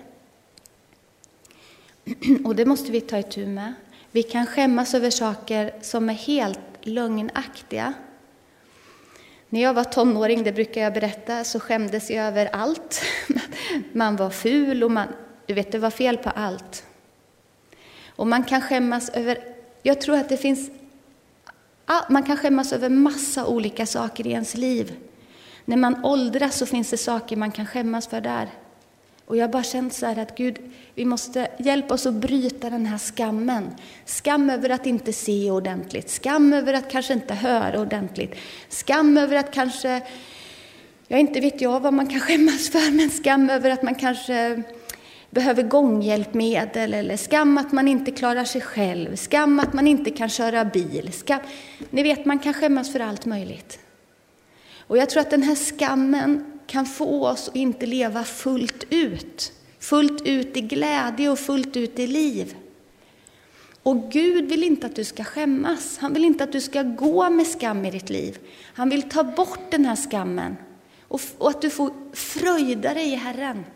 Och det måste vi ta itu med. Vi kan skämmas över saker som är helt lögnaktiga. När jag var tonåring, det brukar jag berätta, så skämdes jag över allt. Man var ful och man, du vet, det var fel på allt. Och man kan skämmas över, jag tror att det finns, man kan skämmas över massa olika saker i ens liv. När man åldras så finns det saker man kan skämmas för där. Och jag har bara känt så här att Gud, vi måste hjälpa oss att bryta den här skammen. Skam över att inte se ordentligt. Skam över att kanske inte höra ordentligt. Skam över att kanske, jag inte vet jag vad man kan skämmas för, men skam över att man kanske behöver gånghjälpmedel. Eller skam att man inte klarar sig själv. Skam att man inte kan köra bil. Skam, ni vet, man kan skämmas för allt möjligt. Och jag tror att den här skammen kan få oss att inte leva fullt ut. Fullt ut i glädje och fullt ut i liv. Och Gud vill inte att du ska skämmas. Han vill inte att du ska gå med skam i ditt liv. Han vill ta bort den här skammen. Och, och att du får fröjda dig i Herren.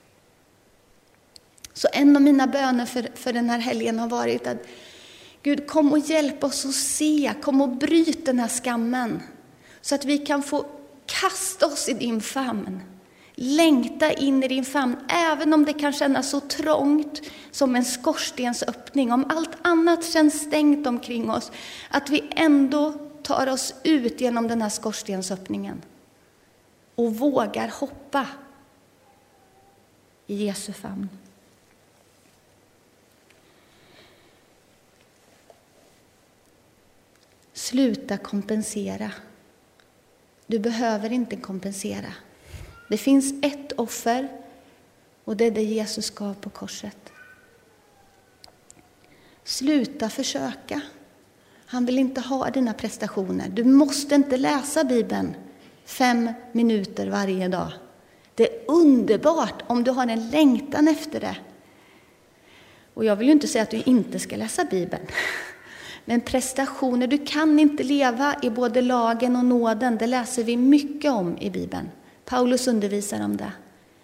Så en av mina böner för, för den här helgen har varit att Gud, kom och hjälp oss att se. Kom och bryt den här skammen. Så att vi kan få kasta oss i din famn. Längta in i din famn. Även om det kan kännas så trångt som en skorstensöppning. Om allt annat känns stängt omkring oss. Att vi ändå tar oss ut genom den här skorstensöppningen. Och vågar hoppa i Jesu famn. Sluta kompensera. Du behöver inte kompensera. Det finns ett offer och det är det Jesus gav på korset. Sluta försöka. Han vill inte ha dina prestationer. Du måste inte läsa Bibeln fem minuter varje dag. Det är underbart om du har en längtan efter det. Och jag vill ju inte säga att du inte ska läsa Bibeln. Men prestationer, du kan inte leva i både lagen och nåden. Det läser vi mycket om i Bibeln. Paulus undervisar om det.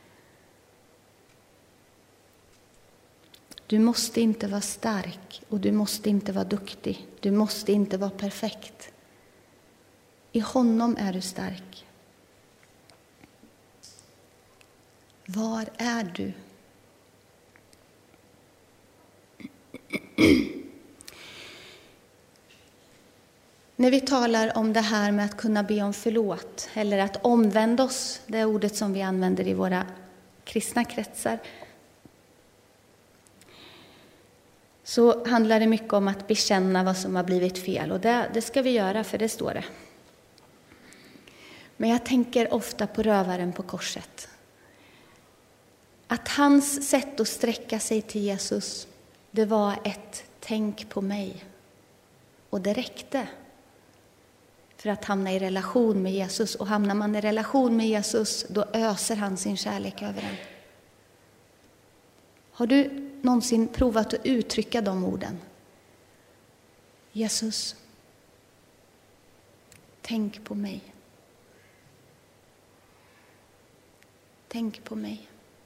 Du måste inte vara stark och du måste inte vara duktig. Du måste inte vara perfekt. I honom är du stark. Var är du? När vi talar om det här med att kunna be om förlåt, eller att omvända oss, det är ordet som vi använder i våra kristna kretsar, så handlar det mycket om att bekänna vad som har blivit fel. Och det, det ska vi göra, för det står det. Men jag tänker ofta på rövaren på korset. Att hans sätt att sträcka sig till Jesus, det var ett tänk på mig. Och det räckte för att hamna i relation med Jesus. Och hamnar man i relation med Jesus, då öser han sin kärlek över en. Har du någonsin provat att uttrycka de orden? Jesus, tänk på mig. Tänk på mig.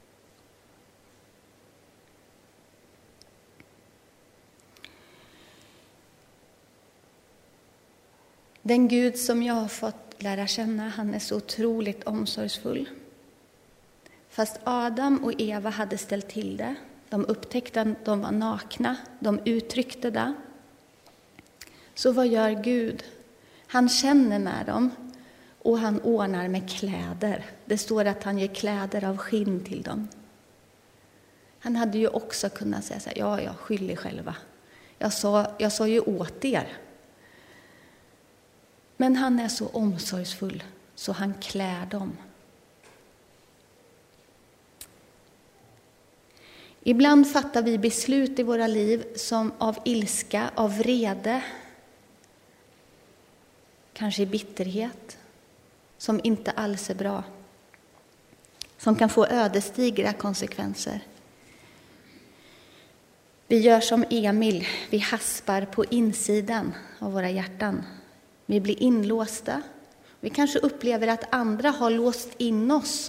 Den Gud som jag har fått lära känna, han är så otroligt omsorgsfull. Fast Adam och Eva hade ställt till det. De upptäckte att de var nakna. De uttryckte det. Så vad gör Gud? Han känner med dem. Och han ordnar med kläder. Det står att han ger kläder av skinn till dem. Han hade ju också kunnat säga så här, ja, jag skyll er själva. Jag sa, jag sa ju åt er. Men han är så omsorgsfull så han klär dem. Ibland fattar vi beslut i våra liv som av ilska, av vrede, kanske i bitterhet, som inte alls är bra. Som kan få ödesdigra konsekvenser. Vi gör som Emil, vi haspar på insidan av våra hjärtan. Vi blir inlåsta. Vi kanske upplever att andra har låst in oss.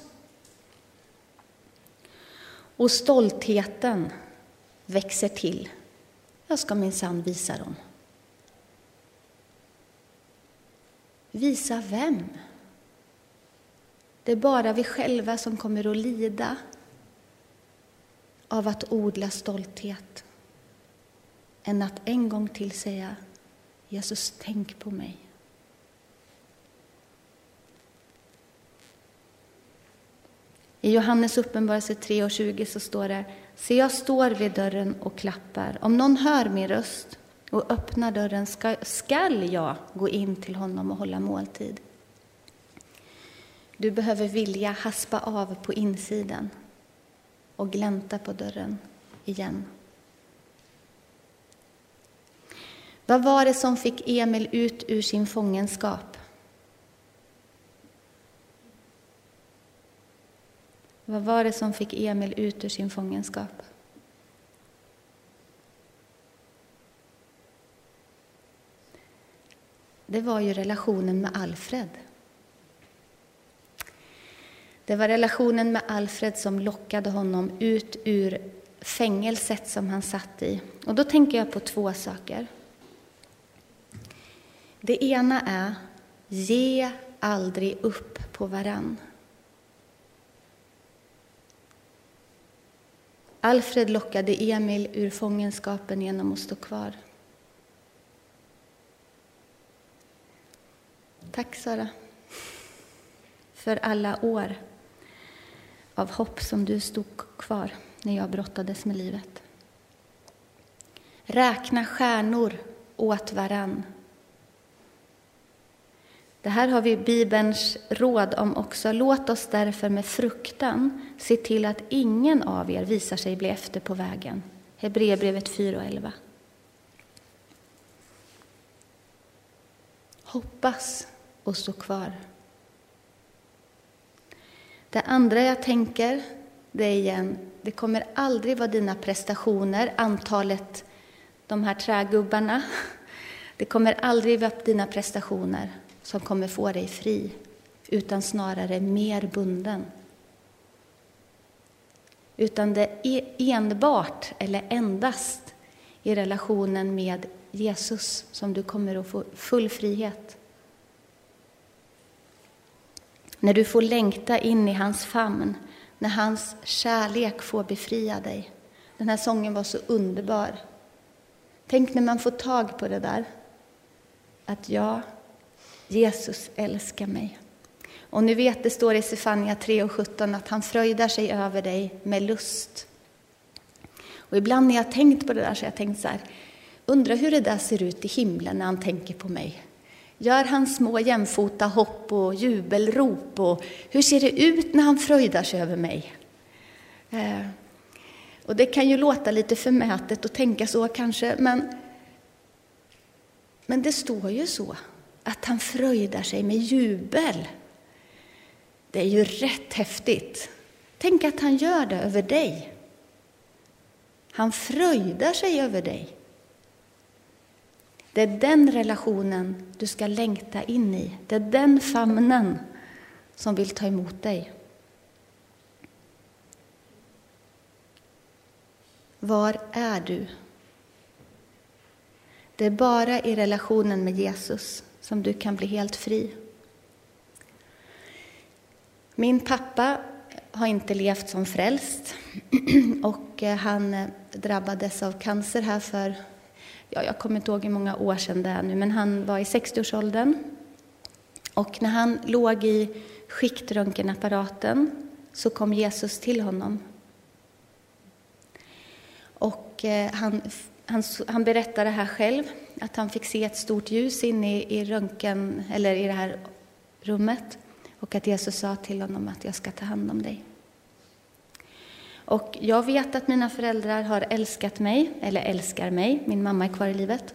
Och stoltheten växer till. Jag ska minsann visa dem. Visa vem? Det är bara vi själva som kommer att lida av att odla stolthet. Än att en gång till säga, Jesus, tänk på mig. I Johannes uppenbarelse tre och tjugo så står det, se jag står vid dörren och klappar. Om någon hör min röst och öppnar dörren ska, skall jag gå in till honom och hålla måltid. Du behöver vilja haspa av på insidan och glänta på dörren igen. Vad var det som fick Emil ut ur sin fångenskap? Vad var det som fick Emil ut ur sin fångenskap? Det var ju relationen med Alfred. Det var relationen med Alfred som lockade honom ut ur fängelset som han satt i. Och då tänker jag på två saker. Det ena är, ge aldrig upp på varann. Alfred lockade Emil ur fångenskapen genom att stå kvar. Tack Sara för alla år av hopp som du stod kvar när jag brottades med livet. Räkna stjärnor åt varann. Det här har vi Bibelns råd om också. Låt oss därför med fruktan se till att ingen av er visar sig bli efter på vägen. Hebreerbrevet fyra och elva. Hoppas och stå kvar. Det andra jag tänker, det är igen, det kommer aldrig vara dina prestationer, antalet, de här trägubbarna. Det kommer aldrig vara dina prestationer som kommer få dig fri, utan snarare mer bunden. Utan det är enbart eller endast i relationen med Jesus som du kommer att få full frihet. När du får längta in i hans famn, när hans kärlek får befria dig. Den här sången var så underbar. Tänk när man får tag på det där. Att jag, Jesus älskar mig. Och nu vet det står i Sefania tre och sjutton att han fröjdar sig över dig med lust. Och ibland när jag har tänkt på det där så har jag tänkt så här. Undrar hur det där ser ut i himlen när han tänker på mig. Gör han små jämfota hopp och jubelrop? Och hur ser det ut när han fröjdar sig över mig? Eh, och det kan ju låta lite förmätet att tänka så kanske. Men, men det står ju så. Att han fröjdar sig med jubel. Det är ju rätt häftigt. Tänk att han gör det över dig. Han fröjdar sig över dig. Det är den relationen du ska längta in i. Det är den famnen som vill ta emot dig. Var är du? Det är bara i relationen med Jesus som du kan bli helt fri. Min pappa har inte levt som frälst och han drabbades av cancer här för, ja, jag kommer inte ihåg hur många år sedan det är nu, men han var i sextioårsåldern Och när han låg i skiktröntgenapparaten så kom Jesus till honom. Och eh, han, han, han berättade här själv att han fick se ett stort ljus inne i, i röntgen, eller i det här rummet. Och att Jesus sa till honom att jag ska ta hand om dig. Och jag vet att mina föräldrar har älskat mig, eller älskar mig. Min mamma är kvar i livet.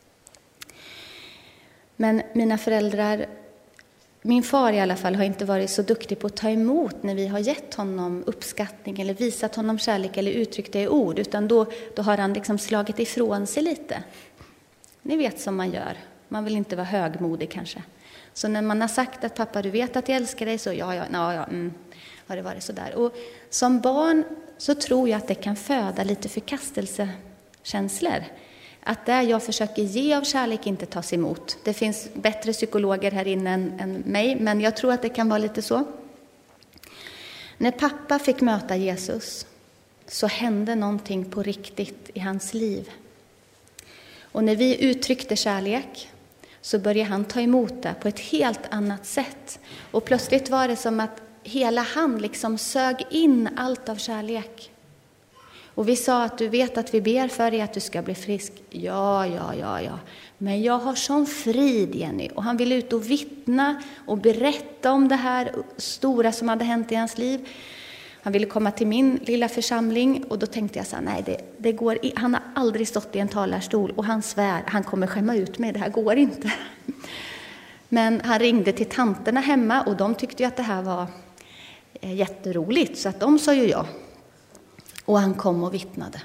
Men mina föräldrar, min far i alla fall, har inte varit så duktig på att ta emot när vi har gett honom uppskattning eller visat honom kärlek eller uttryckt det i ord. Utan då, då har han liksom slagit ifrån sig lite. Ni vet som man gör. Man vill inte vara högmodig kanske. Så när man har sagt att pappa, du vet att jag älskar dig, så ja, ja, ja, ja mm, har det varit så där. Och som barn så tror jag att det kan föda lite förkastelsekänslor. Att det jag försöker ge av kärlek inte tas emot. Det finns bättre psykologer här inne än, än mig, men jag tror att det kan vara lite så. När pappa fick möta Jesus så hände någonting på riktigt i hans liv. Och när vi uttryckte kärlek så började han ta emot det på ett helt annat sätt. Och plötsligt var det som att hela han liksom sög in allt av kärlek. Och vi sa att du vet att vi ber för dig att du ska bli frisk. Ja, ja, ja, ja. Men jag har sån frid, Jenny. Och han ville ut och vittna och berätta om det här stora som hade hänt i hans liv. Han ville komma till min lilla församling. Och då tänkte jag så här, nej det, det går. Han har aldrig stått i en talarstol. Och han svär, han kommer skämma ut mig, det här går inte. Men han ringde till tanterna hemma och de tyckte ju att det här var jätteroligt. Så att de sa ju ja. Och han kom och vittnade.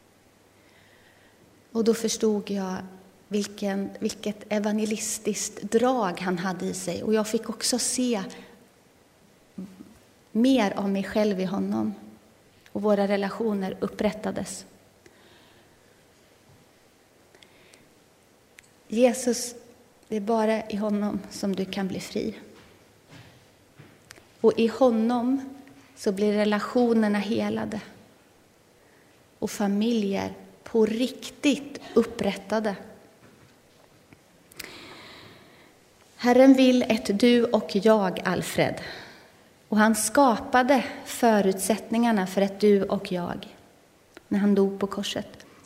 Och då förstod jag vilken, vilket evangelistiskt drag han hade i sig. Och jag fick också se mer av mig själv i honom. Och våra relationer upprättades. Jesus, det är bara i honom som du kan bli fri. Och i honom så blir relationerna helade. Och familjer på riktigt upprättade. Herren vill ett du och jag, Alfred. Och han skapade förutsättningarna för ett du och jag när han dog på korset.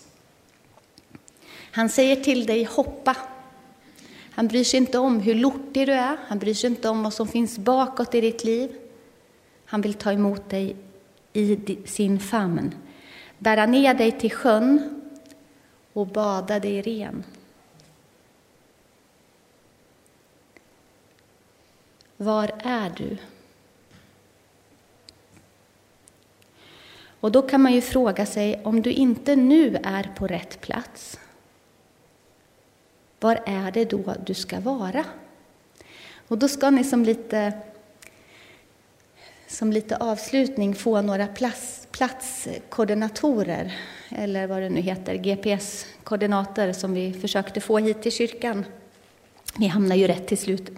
Han säger till dig, hoppa. Han bryr sig inte om hur lortig du är. Han bryr sig inte om vad som finns bakåt i ditt liv. Han vill ta emot dig i sin famn. Bära ner dig till sjön och bada dig ren. Var är du? Och då kan man ju fråga sig, om du inte nu är på rätt plats, var är det då du ska vara? Och då ska ni som lite, som lite avslutning få några plats, platskoordinatorer, eller vad det nu heter, G P S-koordinater som vi försökte få hit till kyrkan. Ni hamnar ju rätt till slut.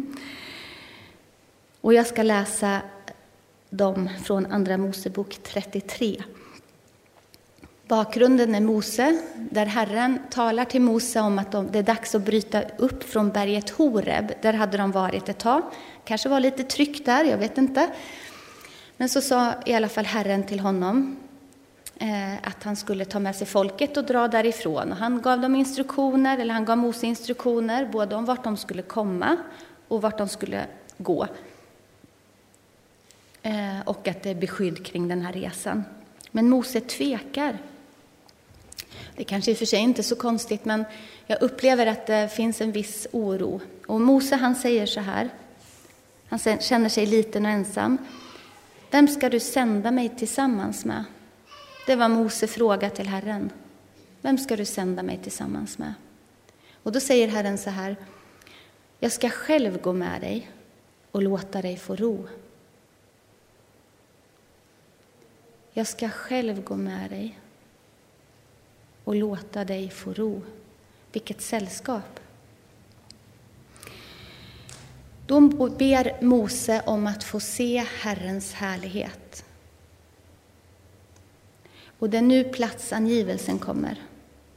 Och jag ska läsa dem från Andra Mosebok trettiotre. Bakgrunden är Mose, där Herren talar till Mose om att de, det är dags att bryta upp från berget Horeb. Där hade de varit ett tag. Kanske var lite tryck där, jag vet inte. Men så sa i alla fall Herren till honom eh, att han skulle ta med sig folket och dra därifrån. Och han gav dem instruktioner, eller han gav Mose instruktioner, både om vart de skulle komma och vart de skulle gå. Eh, och att det är beskydd kring den här resan. Men Mose tvekar. Det kanske i och för sig inte är så konstigt, men jag upplever att det finns en viss oro. Och Mose, han säger så här. Han känner sig liten och ensam. Vem ska du sända mig tillsammans med? Det var Mose fråga till Herren. Vem ska du sända mig tillsammans med? Och då säger Herren så här. Jag ska själv gå med dig och låta dig få ro. Jag ska själv gå med dig och låta dig få ro. Vilket sällskap. Då ber Mose om att få se Herrens härlighet. Och det är nu platsangivelsen kommer.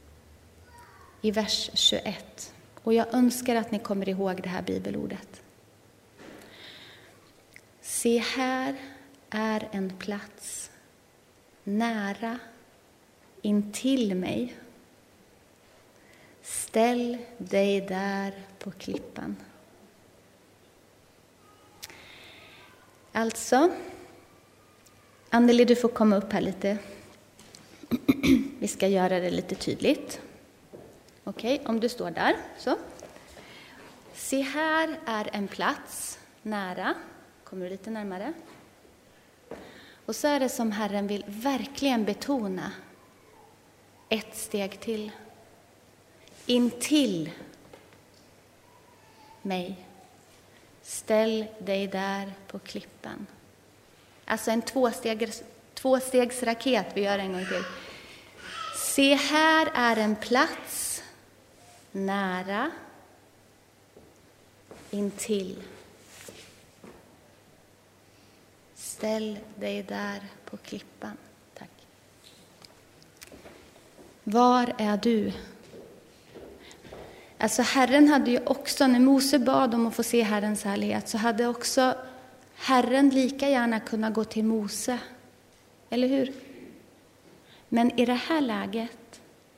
I vers tjugoett. Och jag önskar att ni kommer ihåg det här bibelordet. Se, här är en plats nära intill mig. Ställ dig där på klippan. Alltså, Anneli, du får komma upp här lite. Vi ska göra det lite tydligt. Okej, om du står där, så. Se, här är en plats nära. Kommer du lite närmare? Och så är det som Herren vill verkligen betona. Ett steg till. Intill mig. Ställ dig där på klippan. Alltså en tvåstegs, tvåstegsraket. Vi gör en gång till. Se, här är en plats nära intill. Ställ dig där på klippan. Tack. Var är du? Alltså Herren hade ju också, när Mose bad om att få se Herrens härlighet, så hade också Herren lika gärna kunnat gå till Mose. Eller hur? Men i det här läget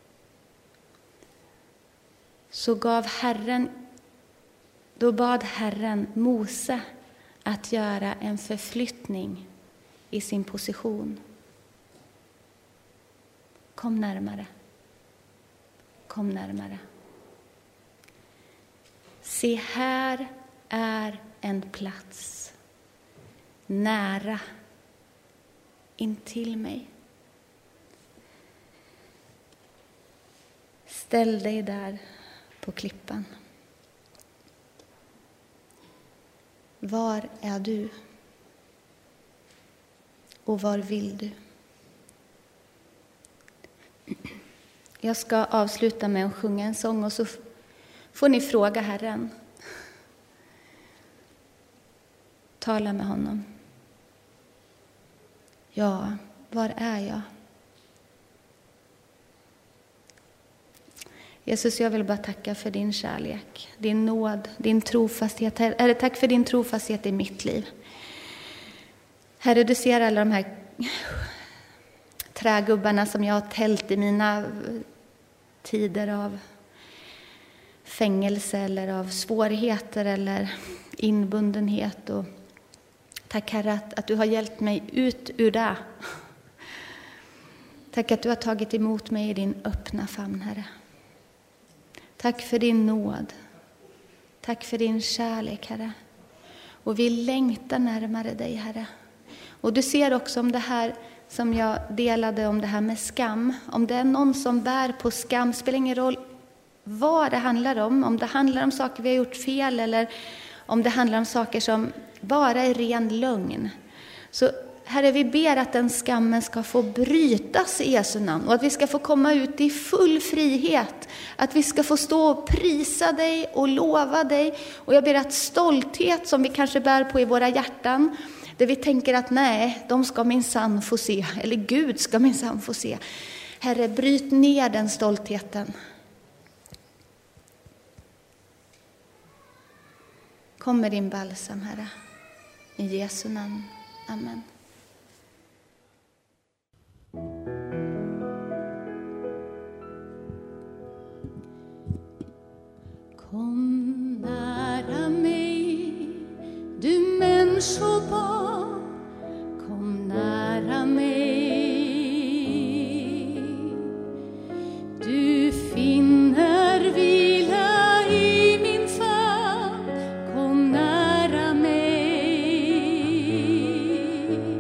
så gav Herren, då bad Herren Mose att göra en förflyttning i sin position. Kom närmare. Kom närmare. Se, här är en plats nära intill mig. Ställ dig där på klippan. Var är du? Och var vill du? Jag ska avsluta med att sjunga en sång och så får ni fråga Herren. Tala med honom. Ja, var är jag? Jesus, jag vill bara tacka för din kärlek, din nåd, din trofasthet. Herre, tack för din trofasthet i mitt liv. Herre, du ser alla de här trägubbarna som jag har tält i mina tider av fängelse eller av svårigheter eller inbundenhet. Och tack Herre att, att du har hjälpt mig ut ur det. Tack att du har tagit emot mig i din öppna famn, Herre. Tack för din nåd. Tack för din kärlek, Herre. Och vi längtar närmare dig, Herre. Och du ser också om det här som jag delade om det här med skam. Om det är någon som bär på skam, spelar ingen roll vad det handlar om. Om det handlar om saker vi har gjort fel eller om det handlar om saker som bara är ren lögn. Så Herre, vi ber att den skammen ska få brytas i Jesu namn och att vi ska få komma ut i full frihet. Att vi ska få stå och prisa dig och lova dig. Och jag ber att stolthet som vi kanske bär på i våra hjärtan, där vi tänker att nej, de ska minsann få se, eller Gud ska minsann få se. Herre, bryt ner den stoltheten. Kom med din balsam, Herre. I Jesu namn. Amen. Kom nära mig, du människobarn, kom nära mig. Du finner vila i min famn, kom nära mig.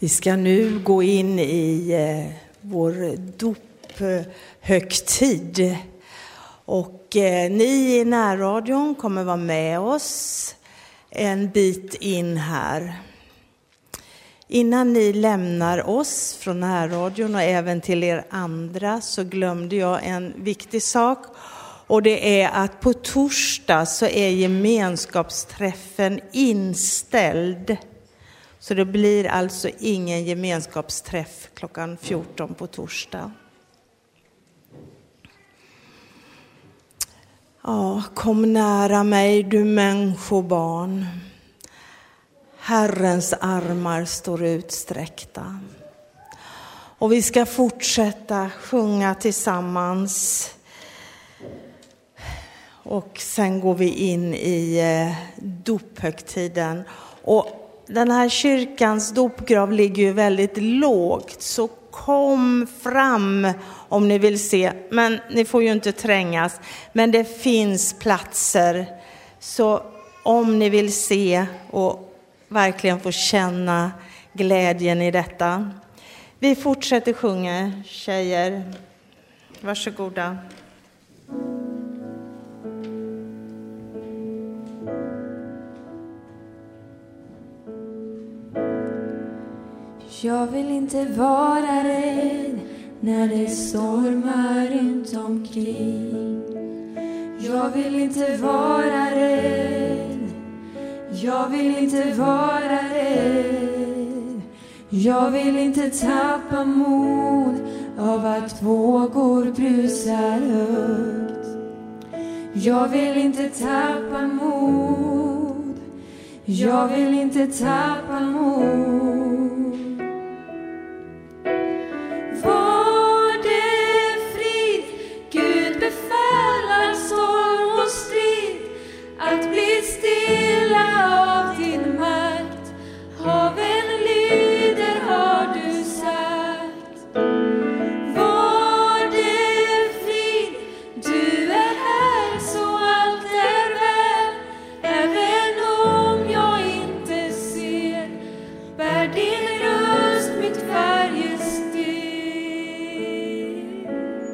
Vi ska nu gå in i eh, vår dophögtid. Och eh, ni i närradion kommer vara med oss en bit in här. Innan ni lämnar oss från närradion och även till er andra så glömde jag en viktig sak. Och det är att på torsdag så är gemenskapsträffen inställd. Så det blir alltså ingen gemenskapsträff klockan fjorton på torsdag. Ja, kom nära mig du människobarn. Herrens armar står utsträckta. Och vi ska fortsätta sjunga tillsammans. Och sen går vi in i dophögtiden. Och den här kyrkans dopgrav ligger ju väldigt lågt. Så kom fram om ni vill se. Men ni får ju inte trängas. Men det finns platser. Så om ni vill se och verkligen få känna glädjen i detta. Vi fortsätter sjunga, tjejer. Varsågoda. Jag vill inte vara rädd när det stormar runt omkring. Jag vill inte vara rädd. Jag vill inte vara rädd. Jag vill inte tappa mod av att vågor brusar högt. Jag vill inte tappa mod. Jag vill inte tappa mod. Var det frid, Gud befalar storm och strid, att bli stilla av din makt. Haven lyder har du sagt. Var det frid, du är här så allt är väl. Även om jag inte ser, bär din röst mitt varje steg.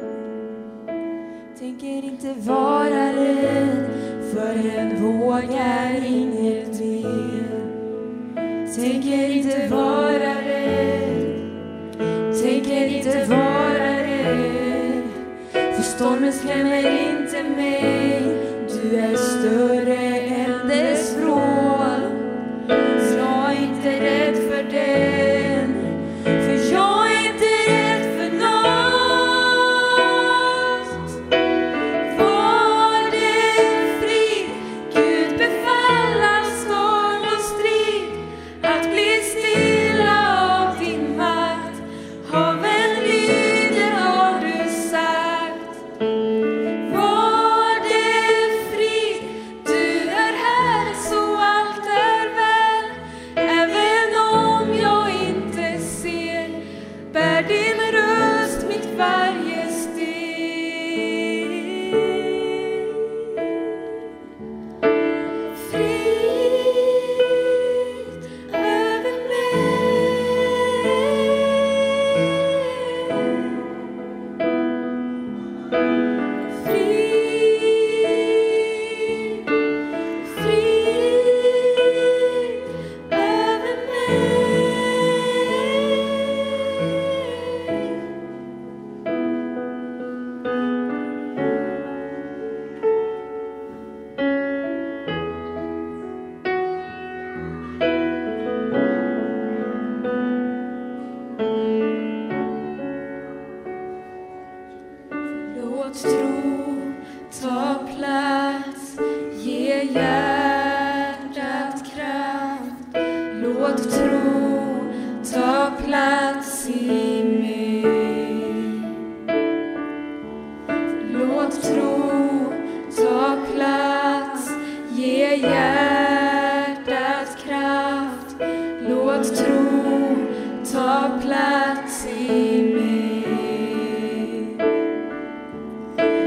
Tänker inte vara rädd, för en våg är inget mer. Tänker inte vara rädd. Tänker inte vara rädd. För stormen skrämmer inte mig. Du är större än dess vrål. Jag är inte rädd för den. För jag är inte rädd för något. Var det frid, Gud befalar storm och strid, att bli stilla av din makt. Haven lyder har du sagt. Var det frid, du är här så allt är väl. Även om jag inte ser, bär din röst mitt varje steg. Frid över mig. Frid, frid över mig. Låt tro ta plats, ge hjärtat kraft. Låt tro ta plats i mig. Låt tro ta plats, ge hjärtat kraft. Låt tro ta plats i mig.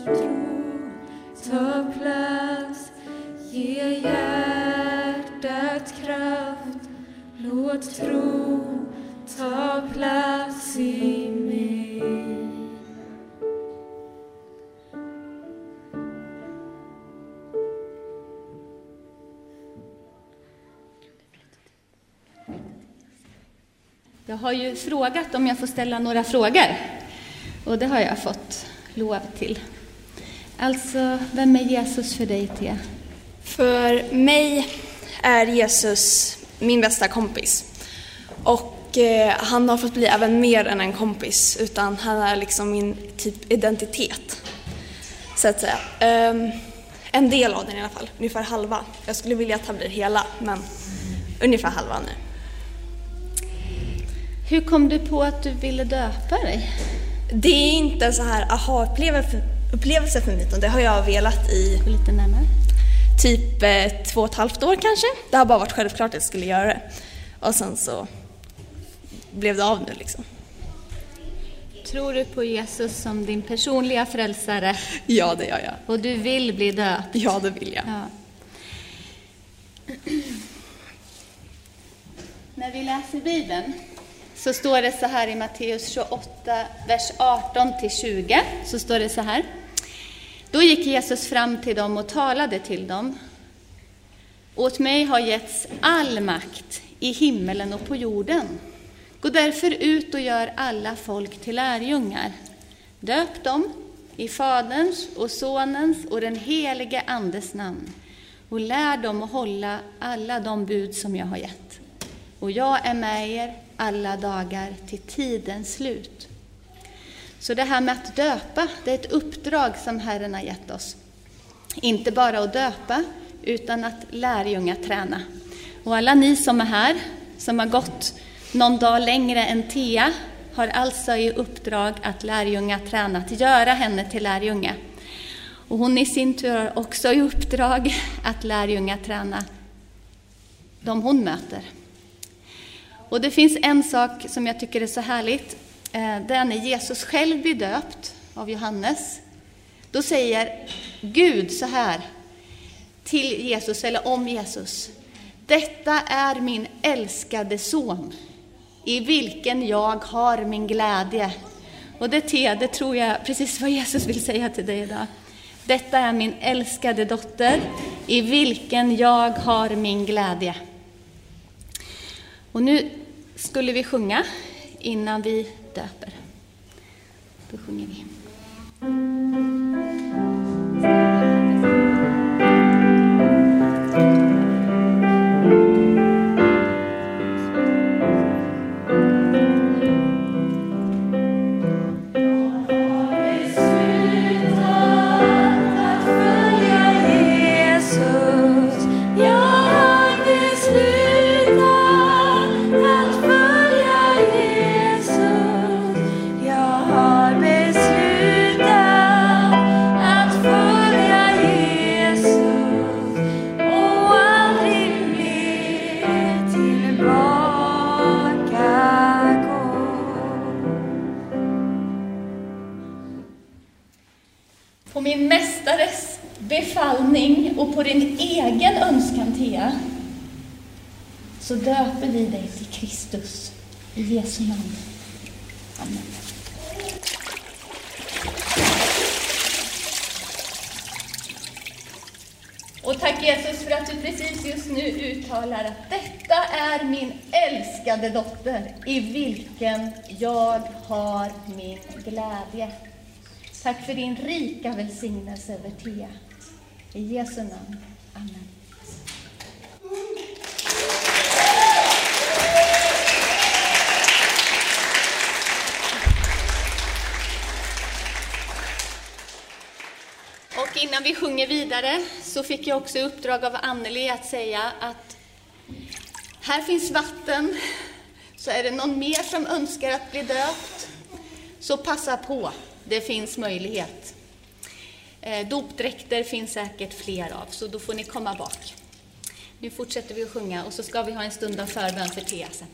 tro ta plats. Ge hjärtat kraft. Låt tro ta plats i mig. Jag har ju frågat om jag får ställa några frågor. Och det har jag fått lov till. Alltså, vem är Jesus för dig, Thea? För mig är Jesus min bästa kompis. Och eh, han har fått bli även mer än en kompis. Utan han är liksom min typ identitet. Så att säga. Um, en del av den i alla fall. Ungefär halva. Jag skulle vilja att han blir hela. Men ungefär halva nu. Hur kom du på att du ville döpa dig? Det är inte en så här aha-upplevelse för mig, utan det har jag velat i lite närmare. Typ eh, två och ett halvt år kanske. Det har bara varit självklart att jag skulle göra det. Och sen så blev det av nu liksom. Tror du på Jesus som din personliga frälsare? Ja, det gör jag. Och du vill bli döpt? Ja, det vill jag. Ja. När vi läser Bibeln så står det så här i Matteus tjugoåtta, vers arton till tjugo, så står det så här. Då gick Jesus fram till dem och talade till dem. Åt mig har getts all makt i himmelen och på jorden. Gå därför ut och gör alla folk till lärjungar. Döp dem i Faderns och Sonens och den helige Andes namn. Och lär dem att hålla alla de bud som jag har gett. Och jag är med er alla dagar till tidens slut. Så det här med att döpa, det är ett uppdrag som Herren har gett oss. Inte bara att döpa, utan att lärjunga träna. Och alla ni som är här, som har gått någon dag längre än Thea, har alltså i uppdrag att lärjunga träna, att göra henne till lärjunga. Och hon i sin tur har också i uppdrag att lärjunga träna de hon möter. Och det finns en sak som jag tycker är så härligt. Det är när Jesus själv blir döpt av Johannes. Då säger Gud så här till Jesus, eller om Jesus. Detta är min älskade son, i vilken jag har min glädje. Och det, det tror jag precis vad Jesus vill säga till dig idag. Detta är min älskade dotter, i vilken jag har min glädje. Och nu skulle vi sjunga innan vi döper. Då sjunger vi. På min mästares befallning och på din egen önskan, Thea, så döper vi dig till Kristus i Jesu namn. Amen. Och tack Jesus för att du precis just nu uttalar att detta är min älskade dotter, i vilken jag har min glädje. Tack för din rika välsignelse över Thea. I Jesu namn. Amen. Och innan vi sjunger vidare så fick jag också uppdrag av Anneli att säga att här finns vatten. Så är det någon mer som önskar att bli döpt, så passa på. Det finns möjlighet. Eh, dopdräkter finns säkert fler av, så då får ni komma bak. Nu fortsätter vi att sjunga och så ska vi ha en stund av förbön för Thea sen.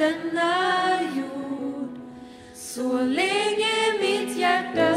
denna jord. Så länge mitt hjärta